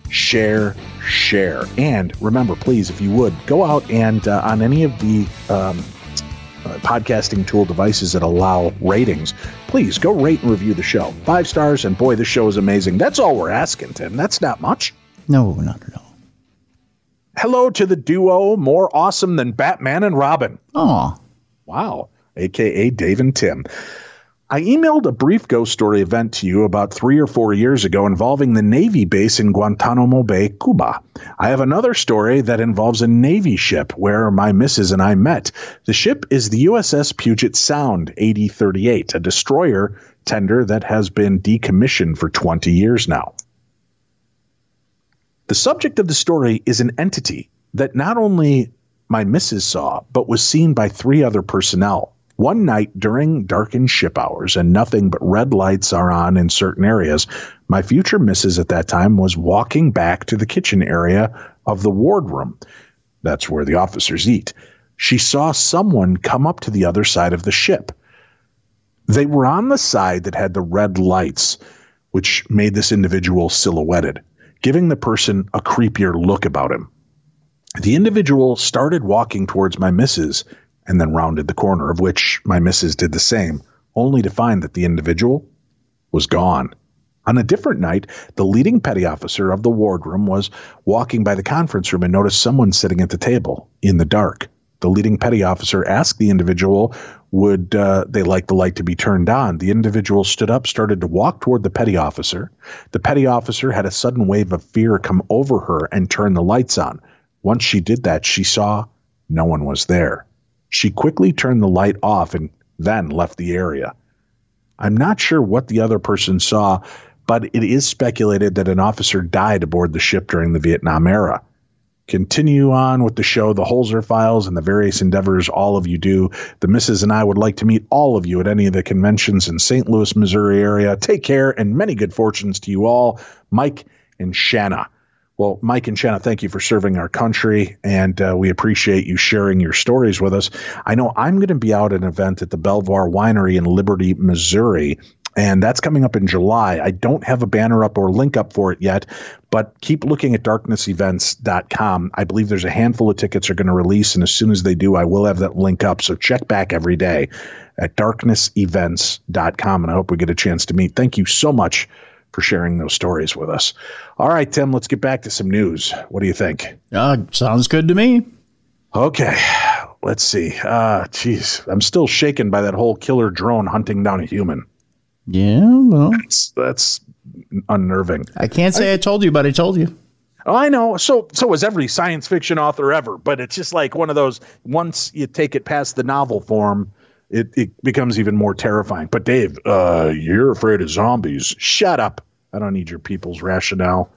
And remember, please, if you would, go out and on any of the podcasting tool devices that allow ratings, please go rate and review the show. 5 stars, and boy, this show is amazing. That's all we're asking, Tim. That's not much. No, not at all. Hello to the duo more awesome than Batman and Robin. Aw. Wow. AKA Dave and Tim. I emailed a brief ghost story event to you about 3 or 4 years ago involving the Navy base in Guantanamo Bay, Cuba. I have another story that involves a Navy ship where my missus and I met. The ship is the USS Puget Sound 8038, a destroyer tender that has been decommissioned for 20 years now. The subject of the story is an entity that not only my missus saw, but was seen by 3 other personnel. One night during darkened ship hours and nothing but red lights are on in certain areas, my future missus at that time was walking back to the kitchen area of the wardroom. That's where the officers eat. She saw someone come up to the other side of the ship. They were on the side that had the red lights, which made this individual silhouetted, giving the person a creepier look about him. The individual started walking towards my missus and then rounded the corner, of which my missus did the same, only to find that the individual was gone. On a different night, the leading petty officer of the wardroom was walking by the conference room and noticed someone sitting at the table in the dark. The leading petty officer asked the individual, would they like the light to be turned on? The individual stood up, started to walk toward the petty officer. The petty officer had a sudden wave of fear come over her and turn the lights on. Once she did that, she saw no one was there. She quickly turned the light off and then left the area. I'm not sure what the other person saw, but it is speculated that an officer died aboard the ship during the Vietnam era. Continue on with the show, the Holzer Files, and the various endeavors all of you do. The missus and I would like to meet all of you at any of the conventions in St. Louis, Missouri area. Take care and many good fortunes to you all. Mike and Shanna. Well, Mike and Shanna, thank you for serving our country, and we appreciate you sharing your stories with us. I know I'm going to be out at an event at the Belvoir Winery in Liberty, Missouri, and that's coming up in July. I don't have a banner up or link up for it yet, but keep looking at darknessevents.com. I believe there's a handful of tickets are going to release, and as soon as they do, I will have that link up. So check back every day at darknessevents.com, and I hope we get a chance to meet. Thank you so much for sharing those stories with us. All right, Tim, let's get back to some news. What do you think? Sounds good to me. Okay, let's see. Geez, I'm still shaken by that whole killer drone hunting down a human. Yeah, well, that's unnerving. I can't say I told you, but I told you. Oh, I know. So was every science fiction author ever, but it's just like one of those, once you take it past the novel form, it becomes even more terrifying. But Dave, you're afraid of zombies. Shut up. I don't need your people's rationale.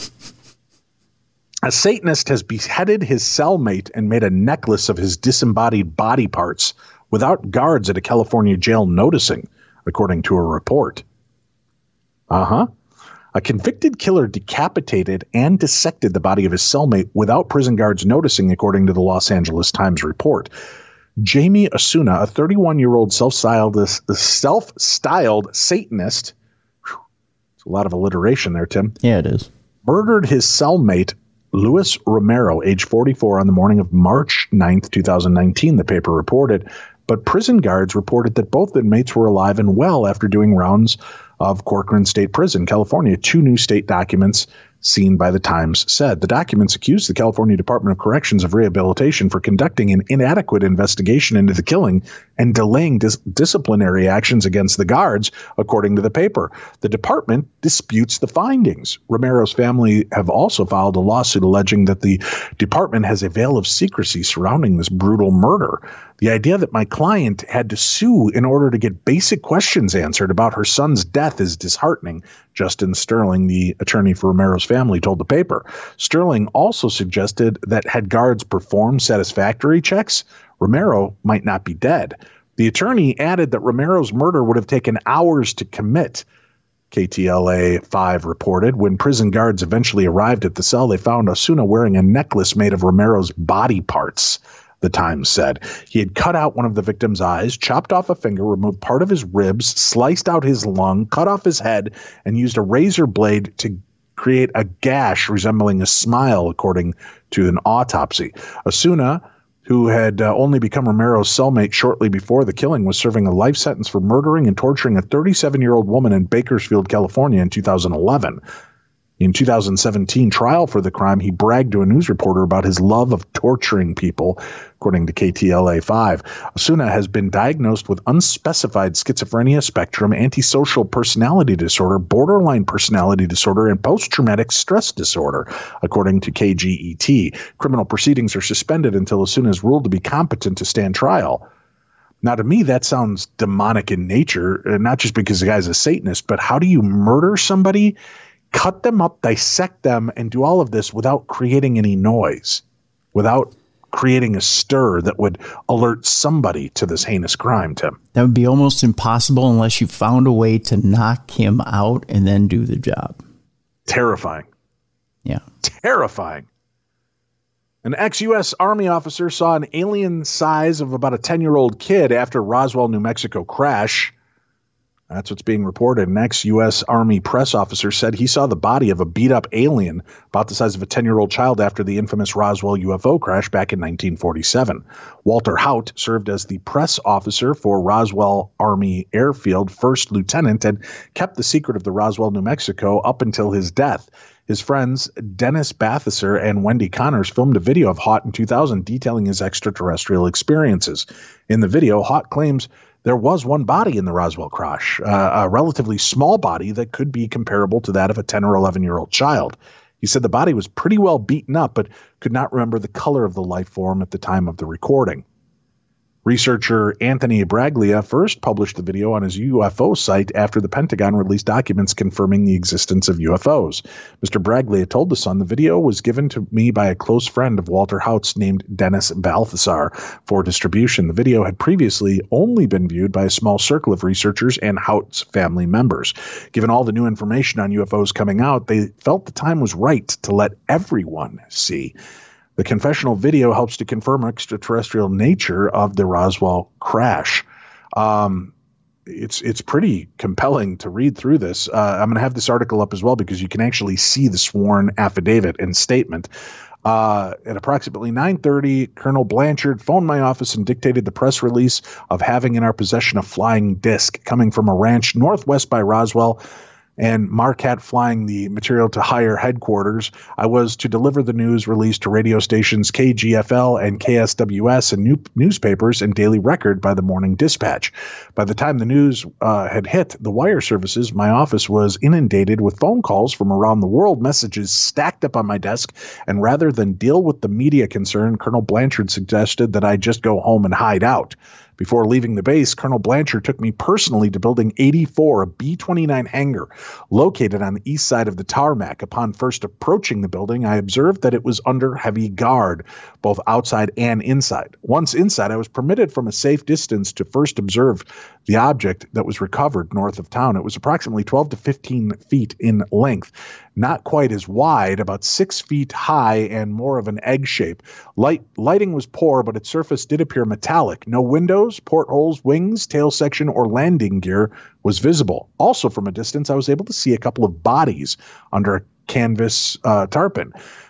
A Satanist has beheaded his cellmate and made a necklace of his disembodied body parts without guards at a California jail noticing, according to a report. A convicted killer decapitated and dissected the body of his cellmate without prison guards noticing, according to the Los Angeles Times report. Jamie Osuna, a 31-year-old self-styled Satanist, it's a lot of alliteration there, Tim. Yeah, it is. Murdered his cellmate, Luis Romero, age 44, on the morning of March 9th, 2019, the paper reported. But prison guards reported that both inmates were alive and well after doing rounds of Corcoran State Prison, California. 2 new state documents seen by the Times said. The documents accused the California Department of Corrections of Rehabilitation for conducting an inadequate investigation into the killing and delaying disciplinary actions against the guards, according to the paper. The department disputes the findings. Romero's family have also filed a lawsuit alleging that the department has a veil of secrecy surrounding this brutal murder. The idea that my client had to sue in order to get basic questions answered about her son's death is disheartening, Justin Sterling, the attorney for Romero's family, told the paper. Sterling also suggested that had guards performed satisfactory checks, Romero might not be dead. The attorney added that Romero's murder would have taken hours to commit. KTLA 5 reported when prison guards eventually arrived at the cell, they found Osuna wearing a necklace made of Romero's body parts. The Times said he had cut out one of the victim's eyes, chopped off a finger, removed part of his ribs, sliced out his lung, cut off his head, and used a razor blade to create a gash resembling a smile, according to an autopsy. Osuna, who had only become Romero's cellmate shortly before the killing, was serving a life sentence for murdering and torturing a 37-year-old woman in Bakersfield, California in 2011. In 2017 trial for the crime, he bragged to a news reporter about his love of torturing people, according to KTLA 5. Osuna has been diagnosed with unspecified schizophrenia spectrum, antisocial personality disorder, borderline personality disorder, and post-traumatic stress disorder, according to KGET. Criminal proceedings are suspended until Osuna is ruled to be competent to stand trial. Now, to me, that sounds demonic in nature, not just because the guy's a Satanist, but how do you murder somebody, cut them up, dissect them, and do all of this without creating any noise, without creating a stir that would alert somebody to this heinous crime, Tim? That would be almost impossible unless you found a way to knock him out and then do the job. Terrifying. Yeah. Terrifying. An ex-U.S. Army officer saw an alien size of about a 10-year-old kid after Roswell, New Mexico crash. That's what's being reported. An ex-U.S. Army press officer said he saw the body of a beat-up alien about the size of a 10-year-old child after the infamous Roswell UFO crash back in 1947. Walter Haut served as the press officer for Roswell Army Airfield, first lieutenant, and kept the secret of the Roswell, New Mexico up until his death. His friends Dennis Bathurst and Wendy Connors filmed a video of Haut in 2000 detailing his extraterrestrial experiences. In the video, Haut claims there was one body in the Roswell crash, a relatively small body that could be comparable to that of a 10 or 11-year-old child. He said the body was pretty well beaten up, but could not remember the color of the life form at the time of the recording. Researcher Anthony Braglia first published the video on his UFO site after the Pentagon released documents confirming the existence of UFOs. Mr. Braglia told The Sun the video was given to me by a close friend of Walter Haut's named Dennis Balthasar for distribution. The video had previously only been viewed by a small circle of researchers and Haut's family members. Given all the new information on UFOs coming out, they felt the time was right to let everyone see. The confessional video helps to confirm extraterrestrial nature of the Roswell crash. It's pretty compelling to read through this. I'm going to have this article up as well because you can actually see the sworn affidavit and statement. At approximately 9:30, Colonel Blanchard phoned my office and dictated the press release of having in our possession a flying disc coming from a ranch northwest by Roswell, and Marquette flying the material to higher headquarters. I was to deliver the news release to radio stations KGFL and KSWS and newspapers and Daily Record by the Morning Dispatch. By the time the news had hit the wire services, my office was inundated with phone calls from around the world, messages stacked up on my desk, and rather than deal with the media concern, Colonel Blanchard suggested that I just go home and hide out. Before leaving the base, Colonel Blanchard took me personally to Building 84, a B-29 hangar located on the east side of the tarmac. Upon first approaching the building, I observed that it was under heavy guard, both outside and inside. Once inside, I was permitted from a safe distance to first observe the object that was recovered north of town. It was approximately 12 to 15 feet in length, not quite as wide, about 6 feet high and more of an egg shape. Lighting was poor, but its surface did appear metallic. No windows, portholes, wings, tail section, or landing gear was visible. Also from a distance, I was able to see a couple of bodies under a canvas tarpaulin.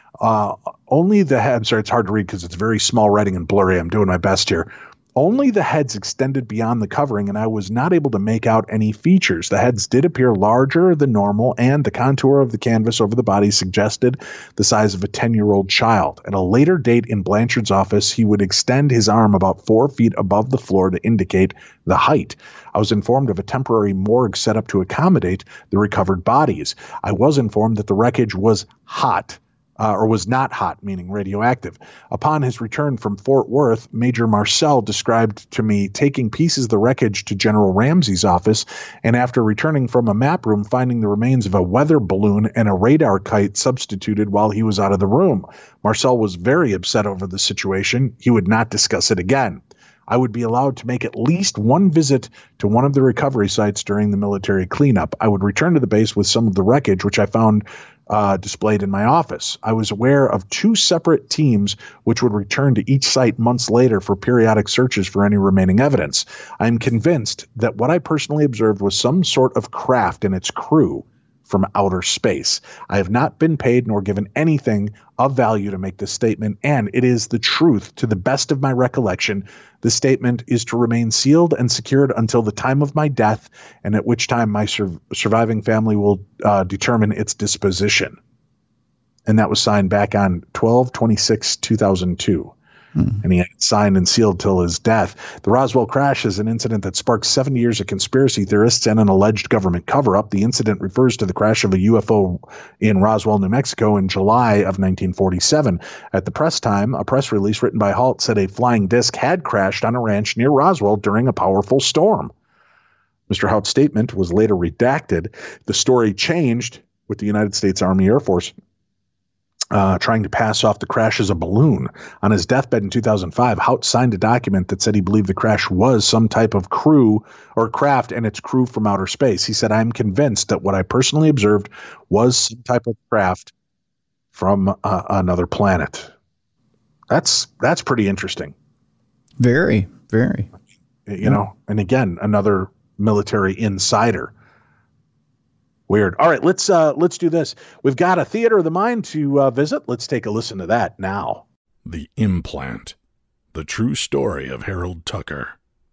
Only the head, I'm sorry, it's hard to read because it's very small writing and blurry. I'm doing my best here. Only the heads extended beyond the covering, and I was not able to make out any features. The heads did appear larger than normal, and the contour of the canvas over the body suggested the size of a 10-year-old child. At a later date in Blanchard's office, he would extend his arm about 4 feet above the floor to indicate the height. I was informed of a temporary morgue set up to accommodate the recovered bodies. I was informed that the wreckage was hot. Or was not hot, meaning radioactive. Upon his return from Fort Worth, Major Marcel described to me taking pieces of the wreckage to General Ramsey's office, and after returning from a map room, finding the remains of a weather balloon and a radar kite substituted while he was out of the room. Marcel was very upset over the situation. He would not discuss it again. I would be allowed to make at least one visit to one of the recovery sites during the military cleanup. I would return to the base with some of the wreckage, which I found displayed in my office. I was aware of 2 separate teams which would return to each site months later for periodic searches for any remaining evidence. I am convinced that what I personally observed was some sort of craft and its crew from outer space. I have not been paid nor given anything of value to make this statement, and it is the truth to the best of my recollection. The statement is to remain sealed and secured until the time of my death, and at which time my surviving family will determine its disposition. And that was signed back on 12/26/2002. And he had it signed and sealed till his death. The Roswell crash is an incident that sparked 70 years of conspiracy theorists and an alleged government cover-up. The incident refers to the crash of a UFO in Roswell, New Mexico in July of 1947. At the press time, a press release written by Haut said a flying disc had crashed on a ranch near Roswell during a powerful storm. Mr. Haut's statement was later redacted. The story changed with the United States Army Air Force trying to pass off the crash as a balloon. On his deathbed in 2005, Haut signed a document that said he believed the crash was some type of crew or craft and its crew from outer space. He said, "I'm convinced that what I personally observed was some type of craft from another planet." That's pretty interesting. Very, very. You know, and again, another military insider. Weird. All right, let's do this. We've got a Theater of the Mind to visit. Let's take a listen to that now. The Implant, the true story of Harold Tucker.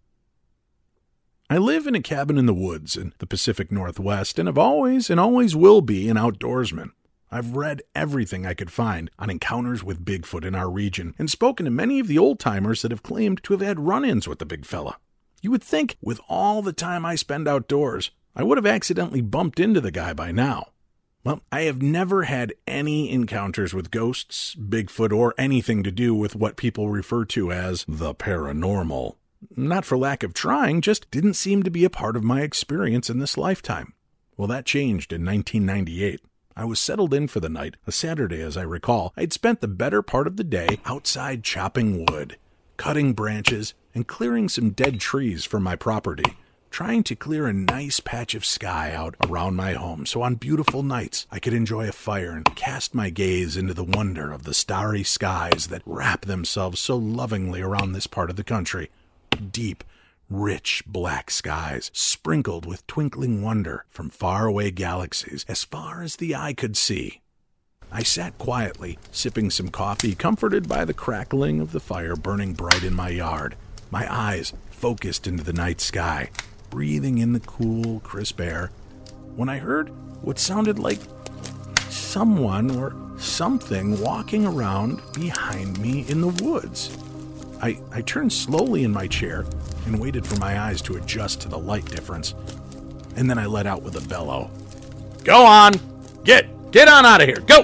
I live in a cabin in the woods in the Pacific Northwest, and I've always and always will be an outdoorsman. I've read everything I could find on encounters with Bigfoot in our region and spoken to many of the old-timers that have claimed to have had run-ins with the big fella. You would think, with all the time I spend outdoors, I would have accidentally bumped into the guy by now. Well, I have never had any encounters with ghosts, Bigfoot, or anything to do with what people refer to as the paranormal. Not for lack of trying, just didn't seem to be a part of my experience in this lifetime. Well, that changed in 1998. I was settled in for the night, a Saturday as I recall. I'd spent the better part of the day outside chopping wood, cutting branches, and clearing some dead trees from my property, trying to clear a nice patch of sky out around my home so on beautiful nights I could enjoy a fire and cast my gaze into the wonder of the starry skies that wrap themselves so lovingly around this part of the country. Deep, rich black skies sprinkled with twinkling wonder from faraway galaxies as far as the eye could see. I sat quietly, sipping some coffee, comforted by the crackling of the fire burning bright in my yard, my eyes focused into the night sky, breathing in the cool, crisp air, when I heard what sounded like someone or something walking around behind me in the woods. I turned slowly in my chair and waited for my eyes to adjust to the light difference, and then I let out with a bellow. "Go on! Get on out of here! Go!"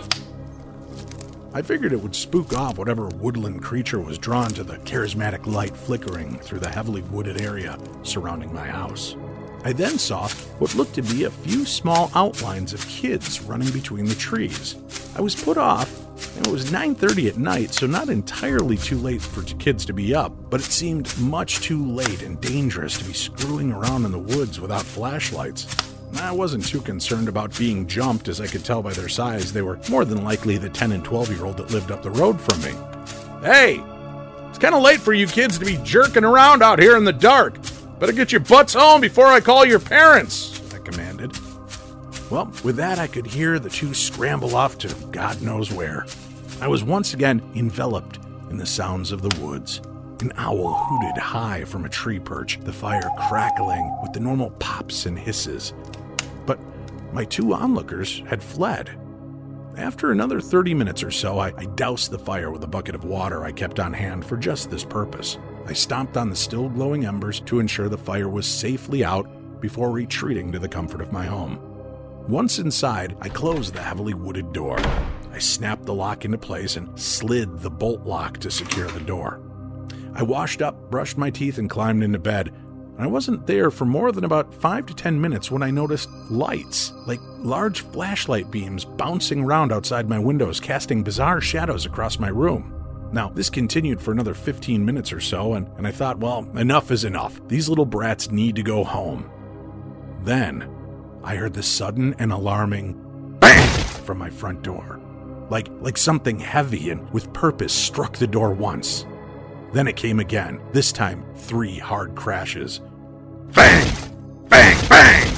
I figured it would spook off whatever woodland creature was drawn to the charismatic light flickering through the heavily wooded area surrounding my house. I then saw what looked to be a few small outlines of kids running between the trees. I was put off, and it was 9:30 at night, so not entirely too late for kids to be up, but it seemed much too late and dangerous to be screwing around in the woods without flashlights. I wasn't too concerned about being jumped, as I could tell by their size. They were more than likely the 10 and 12-year-old that lived up the road from me. "Hey, it's kind of late for you kids to be jerking around out here in the dark. Better get your butts home before I call your parents," I commanded. Well, with that, I could hear the two scramble off to God knows where. I was once again enveloped in the sounds of the woods. An owl hooted high from a tree perch, the fire crackling with the normal pops and hisses. But my two onlookers had fled. After another 30 minutes or so, I doused the fire with a bucket of water I kept on hand for just this purpose. I stomped on the still glowing embers to ensure the fire was safely out before retreating to the comfort of my home. Once inside, I closed the heavily wooded door. I snapped the lock into place and slid the bolt lock to secure the door. I washed up, brushed my teeth, and climbed into bed. I wasn't there for more than about 5 to 10 minutes when I noticed lights, like large flashlight beams bouncing around outside my windows, casting bizarre shadows across my room. Now, this continued for another 15 minutes or so, and I thought, well, enough is enough. These little brats need to go home. Then, I heard the sudden and alarming bang from my front door. Like something heavy and with purpose struck the door once. Then it came again, this time 3 hard crashes. Bang! Bang! Bang!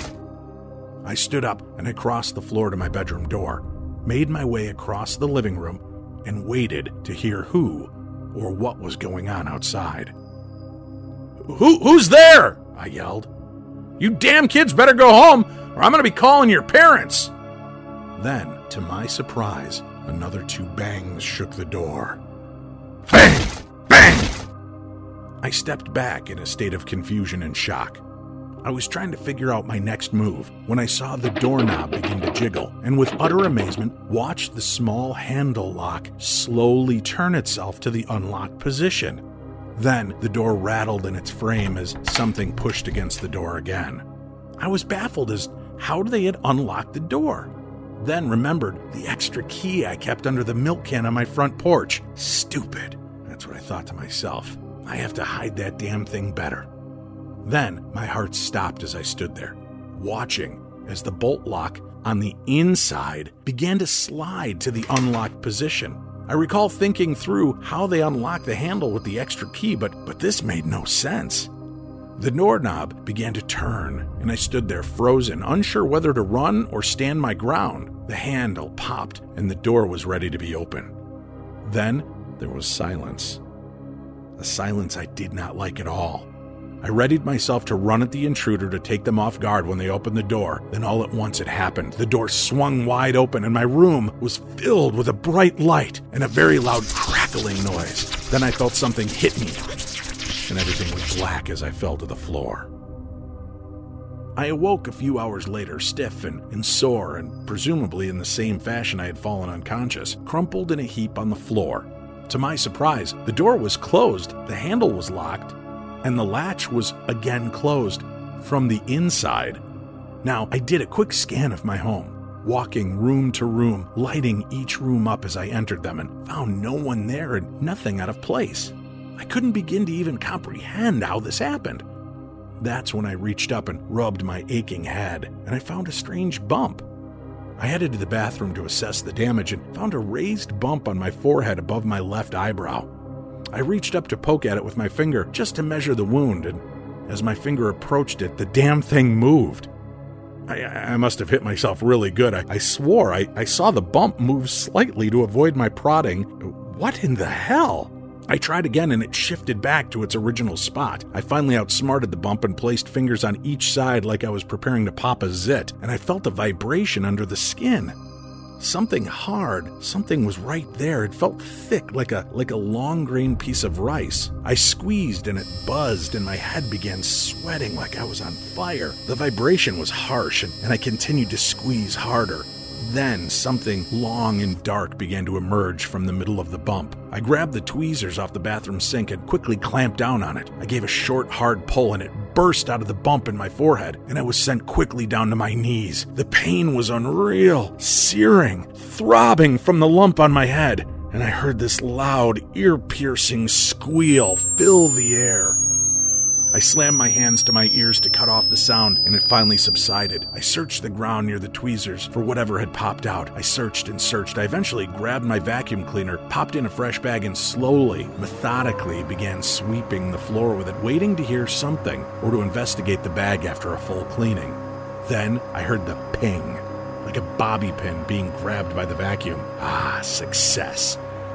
I stood up and I crossed the floor to my bedroom door, made my way across the living room, and waited to hear who or what was going on outside. Who's there?" I yelled. "You damn kids better go home, or I'm going to be calling your parents." Then, to my surprise, another 2 bangs shook the door. Bang! Bang! I stepped back in a state of confusion and shock. I was trying to figure out my next move when I saw the doorknob begin to jiggle, and with utter amazement, watched the small handle lock slowly turn itself to the unlocked position. Then the door rattled in its frame as something pushed against the door again. I was baffled as how they had unlocked the door. Then remembered the extra key I kept under the milk can on my front porch. Stupid. That's what I thought to myself. I have to hide that damn thing better. Then my heart stopped as I stood there, watching as the bolt lock on the inside began to slide to the unlocked position. I recall thinking through how they unlocked the handle with the extra key, but this made no sense. The doorknob began to turn, and I stood there frozen, unsure whether to run or stand my ground. The handle popped, and the door was ready to be open. Then there was silence. A silence I did not like at all. I readied myself to run at the intruder to take them off guard when they opened the door. Then all at once it happened. The door swung wide open, and my room was filled with a bright light and a very loud crackling noise. Then I felt something hit me, and everything went black as I fell to the floor. I awoke a few hours later, stiff and sore, and presumably in the same fashion I had fallen unconscious, crumpled in a heap on the floor. To my surprise, the door was closed, the handle was locked, and the latch was again closed from the inside. Now, I did a quick scan of my home, walking room to room, lighting each room up as I entered them, and found no one there and nothing out of place. I couldn't begin to even comprehend how this happened. That's when I reached up and rubbed my aching head, and I found a strange bump. I headed to the bathroom to assess the damage and found a raised bump on my forehead above my left eyebrow. I reached up to poke at it with my finger just to measure the wound, and as my finger approached it, the damn thing moved. I must have hit myself really good. I swore I saw the bump move slightly to avoid my prodding. What in the hell? I tried again and it shifted back to its original spot. I finally outsmarted the bump and placed fingers on each side like I was preparing to pop a zit, and I felt a vibration under the skin. Something hard, something was right there. It felt thick like a long-grained piece of rice. I squeezed and it buzzed and my head began sweating like I was on fire. The vibration was harsh and I continued to squeeze harder. Then something long and dark began to emerge from the middle of the bump. I grabbed the tweezers off the bathroom sink and quickly clamped down on it. I gave a short, hard pull and it burst out of the bump in my forehead, and I was sent quickly down to my knees. The pain was unreal, searing, throbbing from the lump on my head, and I heard this loud, ear-piercing squeal fill the air. I slammed my hands to my ears to cut off the sound, and it finally subsided. I searched the ground near the tweezers for whatever had popped out. I searched and searched. I eventually grabbed my vacuum cleaner, popped in a fresh bag, and slowly, methodically began sweeping the floor with it, waiting to hear something or to investigate the bag after a full cleaning. Then I heard the ping, like a bobby pin being grabbed by the vacuum. Ah, success.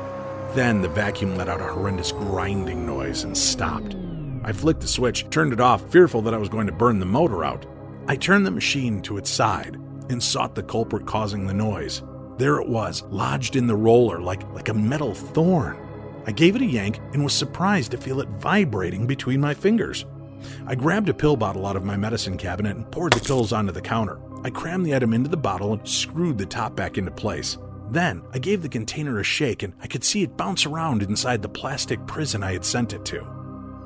Then the vacuum let out a horrendous grinding noise and stopped. I flicked the switch, turned it off, fearful that I was going to burn the motor out. I turned the machine to its side and sought the culprit causing the noise. There it was, lodged in the roller like a metal thorn. I gave it a yank and was surprised to feel it vibrating between my fingers. I grabbed a pill bottle out of my medicine cabinet and poured the pills onto the counter. I crammed the item into the bottle and screwed the top back into place. Then I gave the container a shake and I could see it bounce around inside the plastic prison I had sent it to.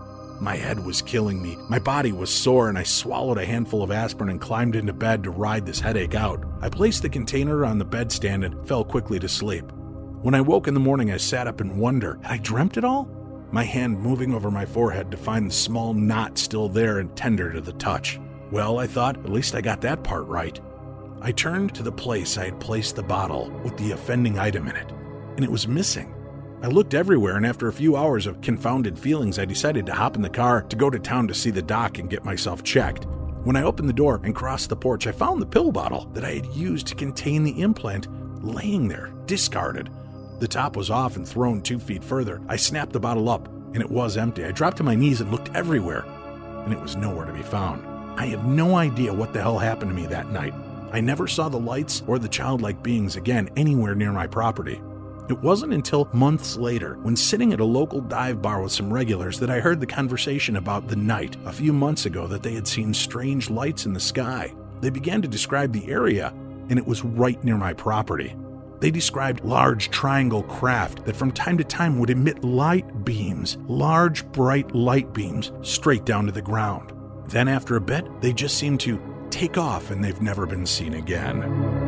My head was killing me, my body was sore, and I swallowed a handful of aspirin and climbed into bed to ride this headache out. I placed the container on the bedstand and fell quickly to sleep. When I woke in the morning, I sat up in wonder. Had I dreamt it all? My hand moving over my forehead to find the small knot still there and tender to the touch. Well, I thought, at least I got that part right. I turned to the place I had placed the bottle with the offending item in it, and it was missing. I looked everywhere, and after a few hours of confounded feelings, I decided to hop in the car to go to town to see the doc and get myself checked. When I opened the door and crossed the porch, I found the pill bottle that I had used to contain the implant laying there, discarded. The top was off and thrown 2 feet further. I snapped the bottle up, and it was empty. I dropped to my knees and looked everywhere, and it was nowhere to be found. I have no idea what the hell happened to me that night. I never saw the lights or the childlike beings again anywhere near my property. It wasn't until months later, when sitting at a local dive bar with some regulars, that I heard the conversation about the night a few months ago that they had seen strange lights in the sky. They began to describe the area, and it was right near my property. They described large triangle craft that from time to time would emit light beams, large bright light beams, straight down to the ground. Then after a bit, they just seemed to take off and they've never been seen again.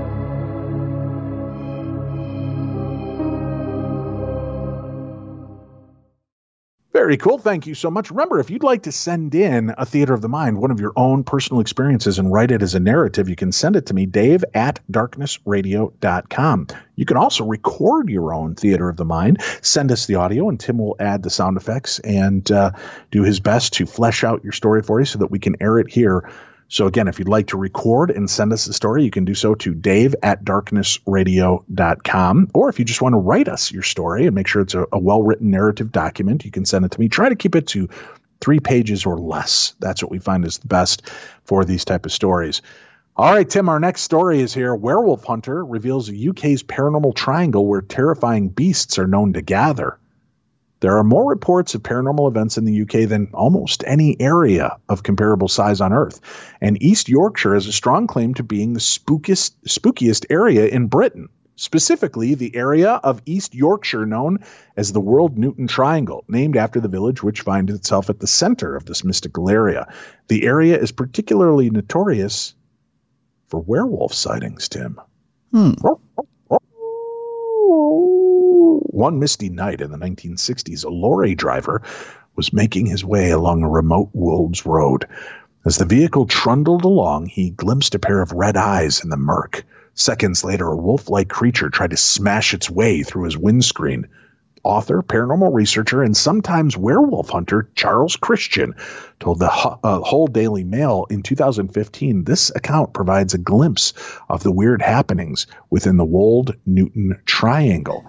Very cool. Thank you so much. Remember, if you'd like to send in a Theater of the Mind, one of your own personal experiences, and write it as a narrative, you can send it to me, dave@darknessradio.com. You can also record your own Theater of the Mind. Send us the audio, and Tim will add the sound effects and do his best to flesh out your story for you so that we can air it here. So again, if you'd like to record and send us a story, you can do so to dave@darknessradio.com. Or if you just want to write us your story and make sure it's a well-written narrative document, you can send it to me. Try to keep it to 3 pages or less. That's what we find is the best for these type of stories. All right, Tim, our next story is here. Werewolf Hunter reveals UK's paranormal triangle where terrifying beasts are known to gather. There are more reports of paranormal events in the UK than almost any area of comparable size on Earth. And East Yorkshire has a strong claim to being the spookiest area in Britain. specifically the area of East Yorkshire known as the World Newton Triangle, named after the village which finds itself at the center of this mystical area. The area is particularly notorious for werewolf sightings, Tim. One misty night in the 1960s, a lorry driver was making his way along a remote Wolves road. As the vehicle trundled along, he glimpsed a pair of red eyes in the murk. Seconds later, a wolf-like creature tried to smash its way through his windscreen. Author, paranormal researcher, and sometimes werewolf hunter Charles Christian told the Hull Daily Mail in 2015 this account provides a glimpse of the weird happenings within the Wold-Newton Triangle.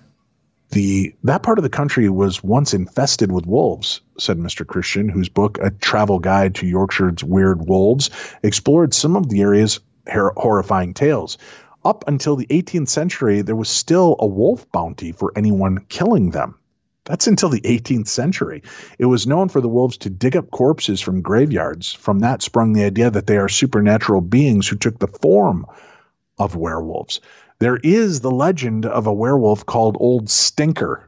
That part of the country was once infested with wolves, said Mr. Christian, whose book, A Travel Guide to Yorkshire's Weird Wolves, explored some of the area's horrifying tales. Up until the 18th century, there was still a wolf bounty for anyone killing them. That's until the 18th century. It was known for the wolves to dig up corpses from graveyards. From that sprung the idea that they are supernatural beings who took the form of werewolves. There is the legend of a werewolf called Old Stinker.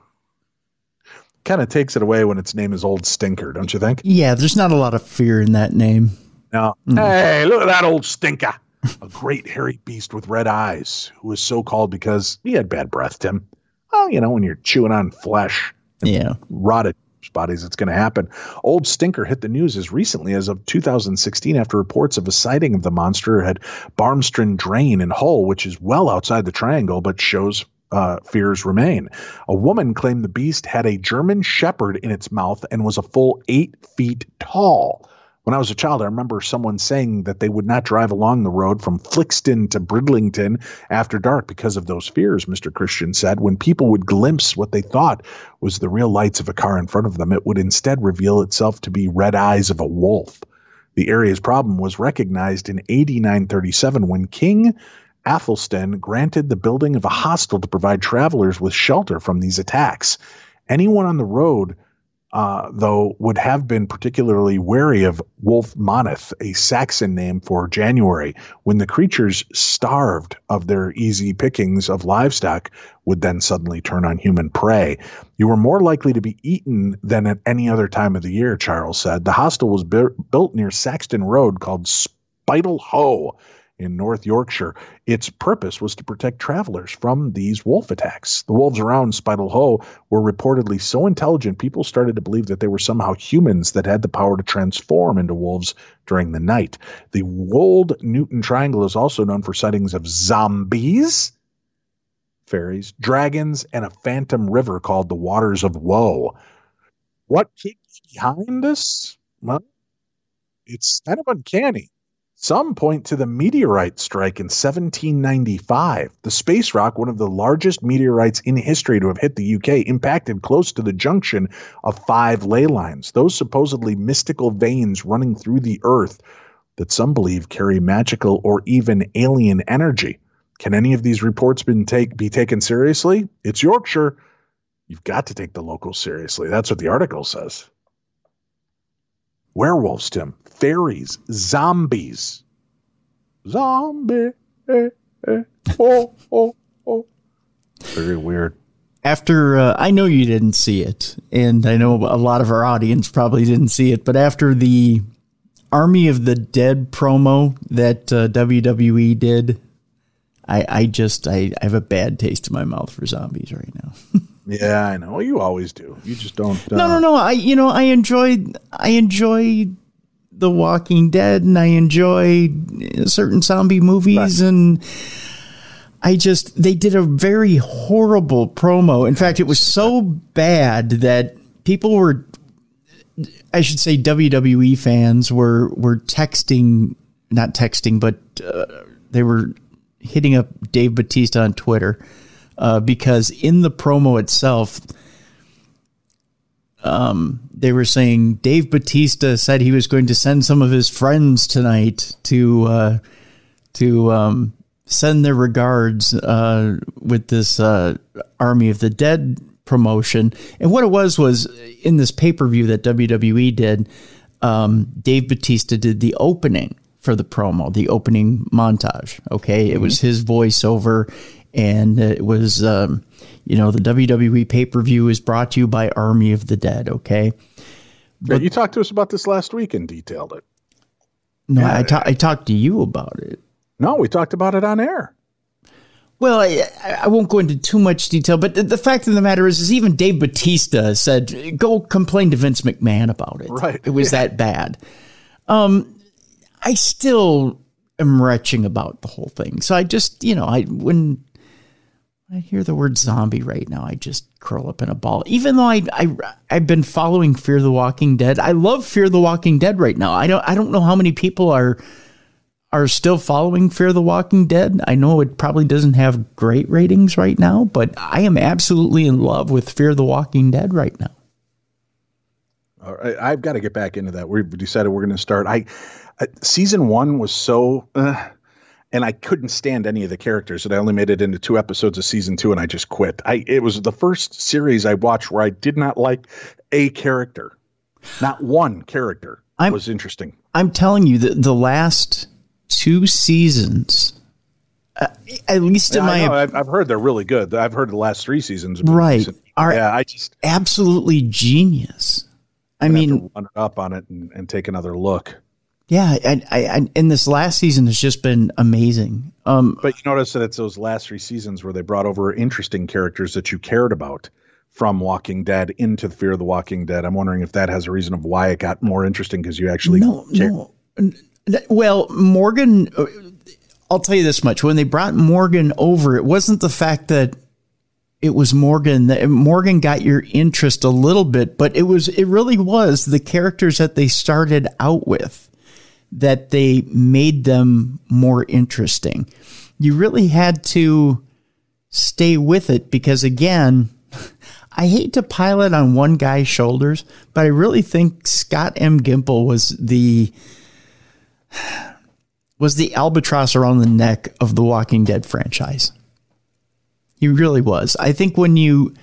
Kind of takes it away when its name is Old Stinker, don't you think? Yeah, there's not a lot of fear in that name. No. Hey, look at that Old Stinker. A great hairy beast with red eyes, who was so called because he had bad breath, Tim. Well, when you're chewing on flesh and rotted bodies, it's going to happen. Old Stinker hit the news as recently as of 2016 after reports of a sighting of the monster at Barmstron Drain in Hull, which is well outside the triangle, but shows fears remain. A woman claimed the beast had a German Shepherd in its mouth and was a full 8 feet tall. When I was a child, I remember someone saying that they would not drive along the road from Flixton to Bridlington after dark because of those fears, Mr. Christian said. When people would glimpse what they thought was the real lights of a car in front of them, it would instead reveal itself to be red eyes of a wolf. The area's problem was recognized in AD 937 when King Athelstan granted the building of a hostel to provide travelers with shelter from these attacks. Anyone on the road though, would have been particularly wary of Wolf Moneth, a Saxon name for January, when the creatures, starved of their easy pickings of livestock, would then suddenly turn on human prey. You were more likely to be eaten than at any other time of the year, Charles said. The hostel was built near Saxton Road called Spital Hoe in North Yorkshire. Its purpose was to protect travelers from these wolf attacks. The wolves around Spital Hoe were reportedly so intelligent, people started to believe that they were somehow humans that had the power to transform into wolves during the night. The Wold-Newton Triangle is also known for sightings of zombies, fairies, dragons, and a phantom river called the Waters of Woe. What keeps behind this? Well, it's kind of uncanny. Some point to the meteorite strike in 1795. The space rock, one of the largest meteorites in history to have hit the UK, impacted close to the junction of 5 ley lines, those supposedly mystical veins running through the earth that some believe carry magical or even alien energy. Can any of these reports be taken seriously? It's Yorkshire. You've got to take the locals seriously. That's what the article says. Werewolves, Tim. Fairies. Zombies. Zombie. Oh. Very weird. After, I know you didn't see it, and I know a lot of our audience probably didn't see it, but after the Army of the Dead promo that WWE did, I have a bad taste in my mouth for zombies right now. Yeah, I know. You always do. You just don't. No. I enjoy The Walking Dead, and I enjoy certain zombie movies, right. And they did a very horrible promo. In fact, it was so bad that people were, I should say, WWE fans were not texting, but they were hitting up Dave Bautista on Twitter. Because in the promo itself, they were saying Dave Bautista said he was going to send some of his friends tonight to send their regards with this Army of the Dead promotion. And what it was in this pay-per-view that WWE did, Dave Bautista did the opening for the promo, the opening montage. Okay, it was his voiceover. And it was, the WWE pay-per-view is brought to you by Army of the Dead, okay? But you talked to us about this last week and detailed it. No, I talked to you about it. No, we talked about it on air. Well, I won't go into too much detail, but the fact of the matter is even Dave Bautista said, go complain to Vince McMahon about it. Right. It was that bad. I still am retching about the whole thing. So I just, when I hear the word zombie right now, I just curl up in a ball. Even though I've been following Fear the Walking Dead. I love Fear the Walking Dead right now. I don't know how many people are still following Fear the Walking Dead. I know it probably doesn't have great ratings right now, but I am absolutely in love with Fear the Walking Dead right now. All right, I've got to get back into that. We decided we're going to start. Season 1 was so, and I couldn't stand any of the characters, and I only made it into 2 episodes of season 2, and I just quit. It was the first series I watched where I did not like a character. Not one character was interesting. I'm telling you that the last 2 seasons, at least in I've heard they're really good. I've heard the last 3 seasons have been decent. I just absolutely genius. I mean, run up on it and take another look. Yeah, and this last season has just been amazing. But you notice that it's those last 3 seasons where they brought over interesting characters that you cared about from Walking Dead into Fear of the Walking Dead. I'm wondering if that has a reason of why it got more interesting because you actually No. Well, Morgan, I'll tell you this much. When they brought Morgan over, it wasn't the fact that it was Morgan. Morgan got your interest a little bit, but it really was the characters that they started out with that they made them more interesting. You really had to stay with it because, again, I hate to pile it on one guy's shoulders, but I really think Scott M. Gimple was the albatross around the neck of the Walking Dead franchise. He really was. I think when you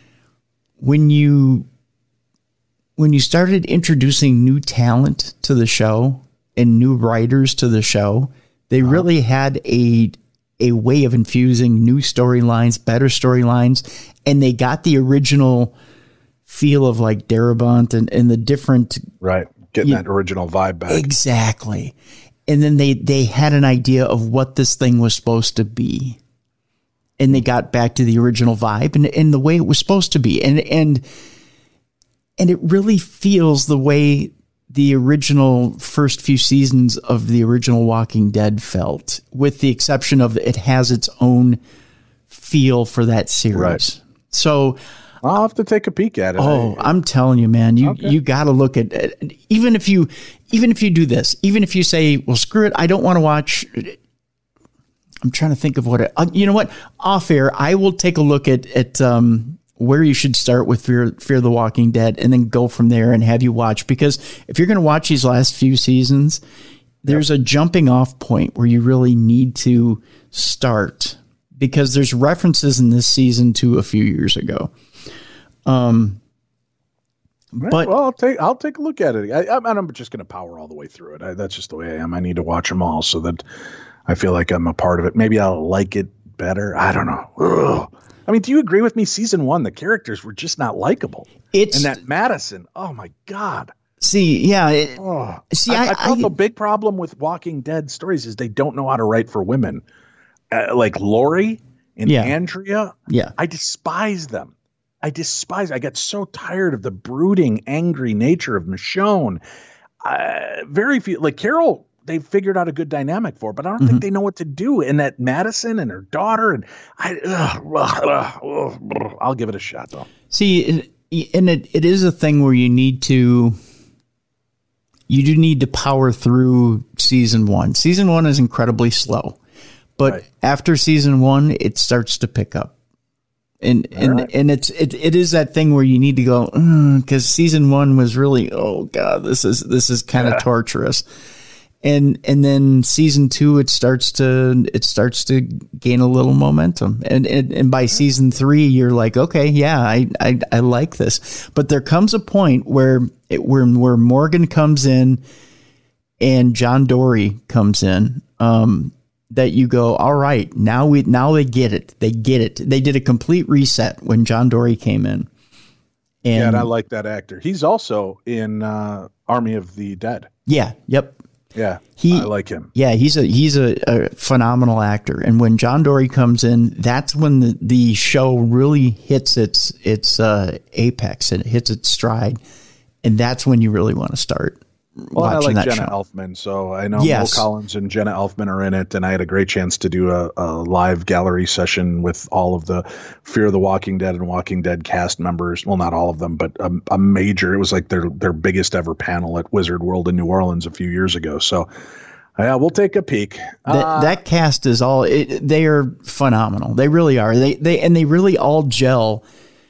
started introducing new talent to the show and new writers to the show, they really had a way of infusing new storylines, better storylines, and they got the original feel of like Darabont and the different... Right, getting that original vibe back. Exactly. And then they had an idea of what this thing was supposed to be. And they got back to the original vibe and the way it was supposed to be. And it really feels the way the original first few seasons of the original Walking Dead felt, with the exception of it has its own feel for that series. Right. So I'll have to take a peek at it. Oh, I'm telling you, man, you got to look at it. Even if you do this, even if you say, well, screw it, I don't want to watch. I'm trying to think of you know what? Off air, I will take a look at where you should start with Fear the Walking Dead and then go from there and have you watch. Because if you're going to watch these last few seasons, there's a jumping off point where you really need to start because there's references in this season to a few years ago. But well, I'll take a look at it. I'm just going to power all the way through it. That's just the way I am. I need to watch them all so that I feel like I'm a part of it. Maybe I'll like it better. I don't know. Ugh. I mean, do you agree with me? Season 1, the characters were just not likable. And that Madison, oh my God. See, yeah. I felt the big problem with Walking Dead stories is they don't know how to write for women. Like Lori and Andrea. Yeah. I despise them. I got so tired of the brooding, angry nature of Michonne. Very few, like Carol, they figured out a good dynamic for, but I don't think they know what to do. And that Madison and her daughter, and I'll give it a shot though. See, and it is a thing where you do need to power through season 1. Season 1 is incredibly slow, but after season 1, it starts to pick up. And it is that thing where you need to go, because season 1 was really, oh God, this is kind of torturous. And then season 2, it starts to gain a little momentum. And by season 3, you're like, okay, yeah, I like this. But there comes a point where Morgan comes in and John Dory comes in. that you go, all right, now they get it. They get it. They did a complete reset when John Dory came in. And I like that actor. He's also in Army of the Dead. Yeah. Yep. Yeah. I like him. Yeah. He's a phenomenal actor. And when John Dory comes in, that's when the show really hits its apex and it hits its stride. And that's when you really want to start watching that show. I like Jenna Elfman, so I know Will Collins and Jenna Elfman are in it, and I had a great chance to do a live gallery session with all of the Fear of the Walking Dead and Walking Dead cast members. Well, not all of them, but a major. It was like their biggest ever panel at Wizard World in New Orleans a few years ago. So, yeah, we'll take a peek. That cast is they are phenomenal. They really are. They really all gel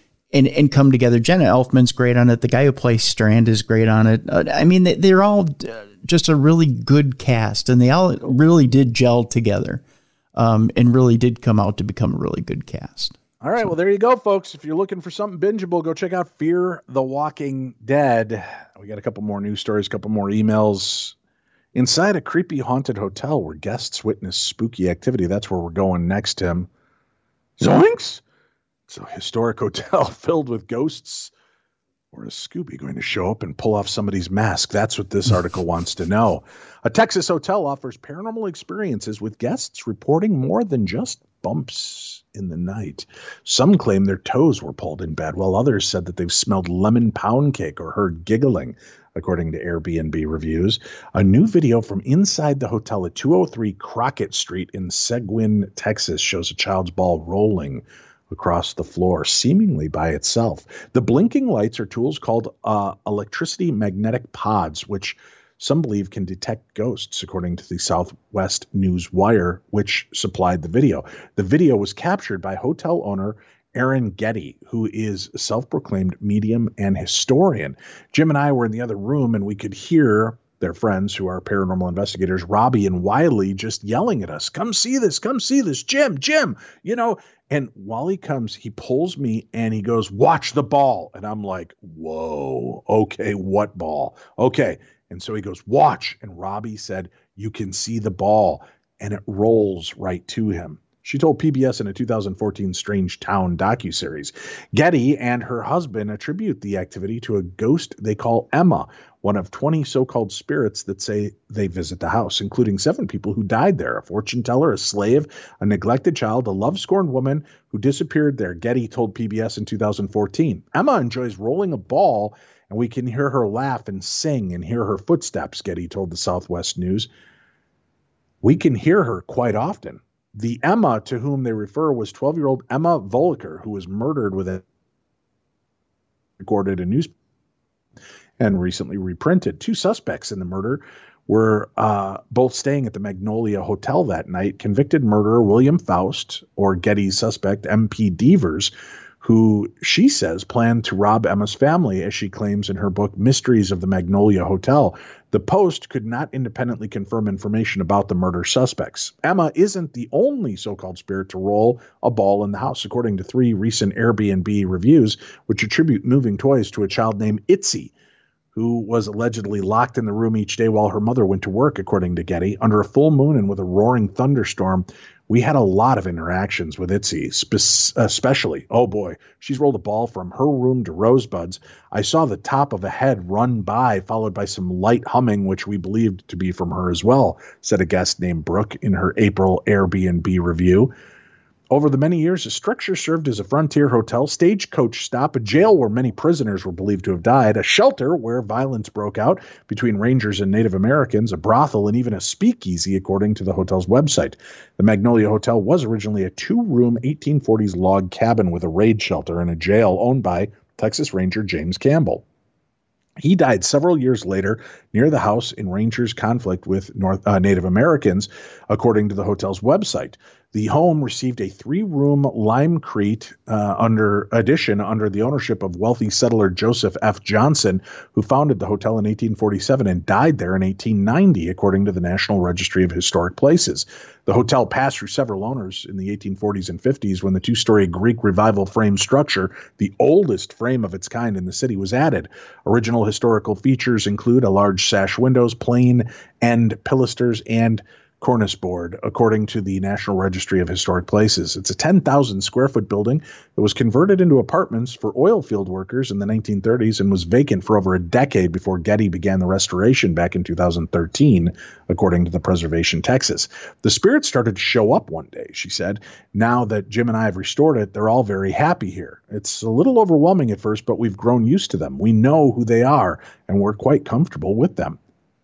and come together. Jenna Elfman's great on it. The guy who plays Strand is great on it. I mean, they're all just a really good cast, and they all really did gel together, and really did come out to become a really good cast. All right, well, there you go, folks. If you're looking for something bingeable, go check out Fear the Walking Dead. We got a couple more news stories, a couple more emails. Inside a creepy haunted hotel where guests witness spooky activity. That's where we're going next, Tim. Zoinks! It's a historic hotel filled with ghosts. Or is Scooby going to show up and pull off somebody's mask? That's what this article wants to know. A Texas hotel offers paranormal experiences with guests reporting more than just bumps in the night. Some claim their toes were pulled in bed, while others said that they've smelled lemon pound cake or heard giggling, according to Airbnb reviews. A new video from inside the hotel at 203 Crockett Street in Seguin, Texas, shows a child's ball rolling across the floor, seemingly by itself. The blinking lights are tools called electricity magnetic pods, which some believe can detect ghosts, according to the Southwest News Wire, which supplied the video. The video was captured by hotel owner Aaron Getty, who is a self-proclaimed medium and historian. Jim and I were in the other room, and we could hear their friends who are paranormal investigators, Robbie and Wiley, just yelling at us, come see this, Jim, you know. And while he comes, he pulls me and he goes, watch the ball. And I'm like, whoa, okay, what ball? Okay. And so he goes, watch. And Robbie said, you can see the ball. And it rolls right to him. She told PBS in a 2014 Strange Town docuseries. Getty and her husband attribute the activity to a ghost they call Emma, one of 20 so-called spirits that say they visit the house, including 7 people who died there, a fortune teller, a slave, a neglected child, a love-scorned woman who disappeared there, Getty told PBS in 2014. Emma enjoys rolling a ball, and we can hear her laugh and sing and hear her footsteps, Getty told the Southwest News. We can hear her quite often. The Emma to whom they refer was 12-year-old Emma Volker, who was murdered with a recorded in news and recently reprinted. 2 suspects in the murder were both staying at the Magnolia Hotel that night. Convicted murderer William Faust, or Getty's suspect MP Devers, who she says planned to rob Emma's family, as she claims in her book Mysteries of the Magnolia Hotel. The Post could not independently confirm information about the murder suspects. Emma isn't the only so-called spirit to roll a ball in the house, according to 3 recent Airbnb reviews, which attribute moving toys to a child named Itzy, who was allegedly locked in the room each day while her mother went to work, according to Getty. Under a full moon and with a roaring thunderstorm, we had a lot of interactions with Itzy, especially, oh boy, she's rolled a ball from her room to Rosebud's. I saw the top of a head run by, followed by some light humming, which we believed to be from her as well, said a guest named Brooke in her April Airbnb review. Over the many years, the structure served as a frontier hotel, stagecoach stop, a jail where many prisoners were believed to have died, a shelter where violence broke out between Rangers and Native Americans, a brothel, and even a speakeasy, according to the hotel's website. The Magnolia Hotel was originally a 2-room 1840s log cabin with a raid shelter and a jail owned by Texas Ranger James Campbell. He died several years later near the house in Rangers' conflict with Native Americans, according to the hotel's website. The home received a 3-room limecrete addition under the ownership of wealthy settler Joseph F. Johnson, who founded the hotel in 1847 and died there in 1890, according to the National Registry of Historic Places. The hotel passed through several owners in the 1840s and 50s when the 2-story Greek Revival frame structure, the oldest frame of its kind in the city, was added. Original historical features include a large sash windows, plain end pilasters, and cornice board, according to the National Registry of Historic Places. It's a 10,000 square foot building that was converted into apartments for oil field workers in the 1930s and was vacant for over a decade before Getty began the restoration back in 2013, according to the Preservation Texas. The spirits started to show up one day, she said. Now that Jim and I have restored it, they're all very happy here. It's a little overwhelming at first, but we've grown used to them. We know who they are, and we're quite comfortable with them.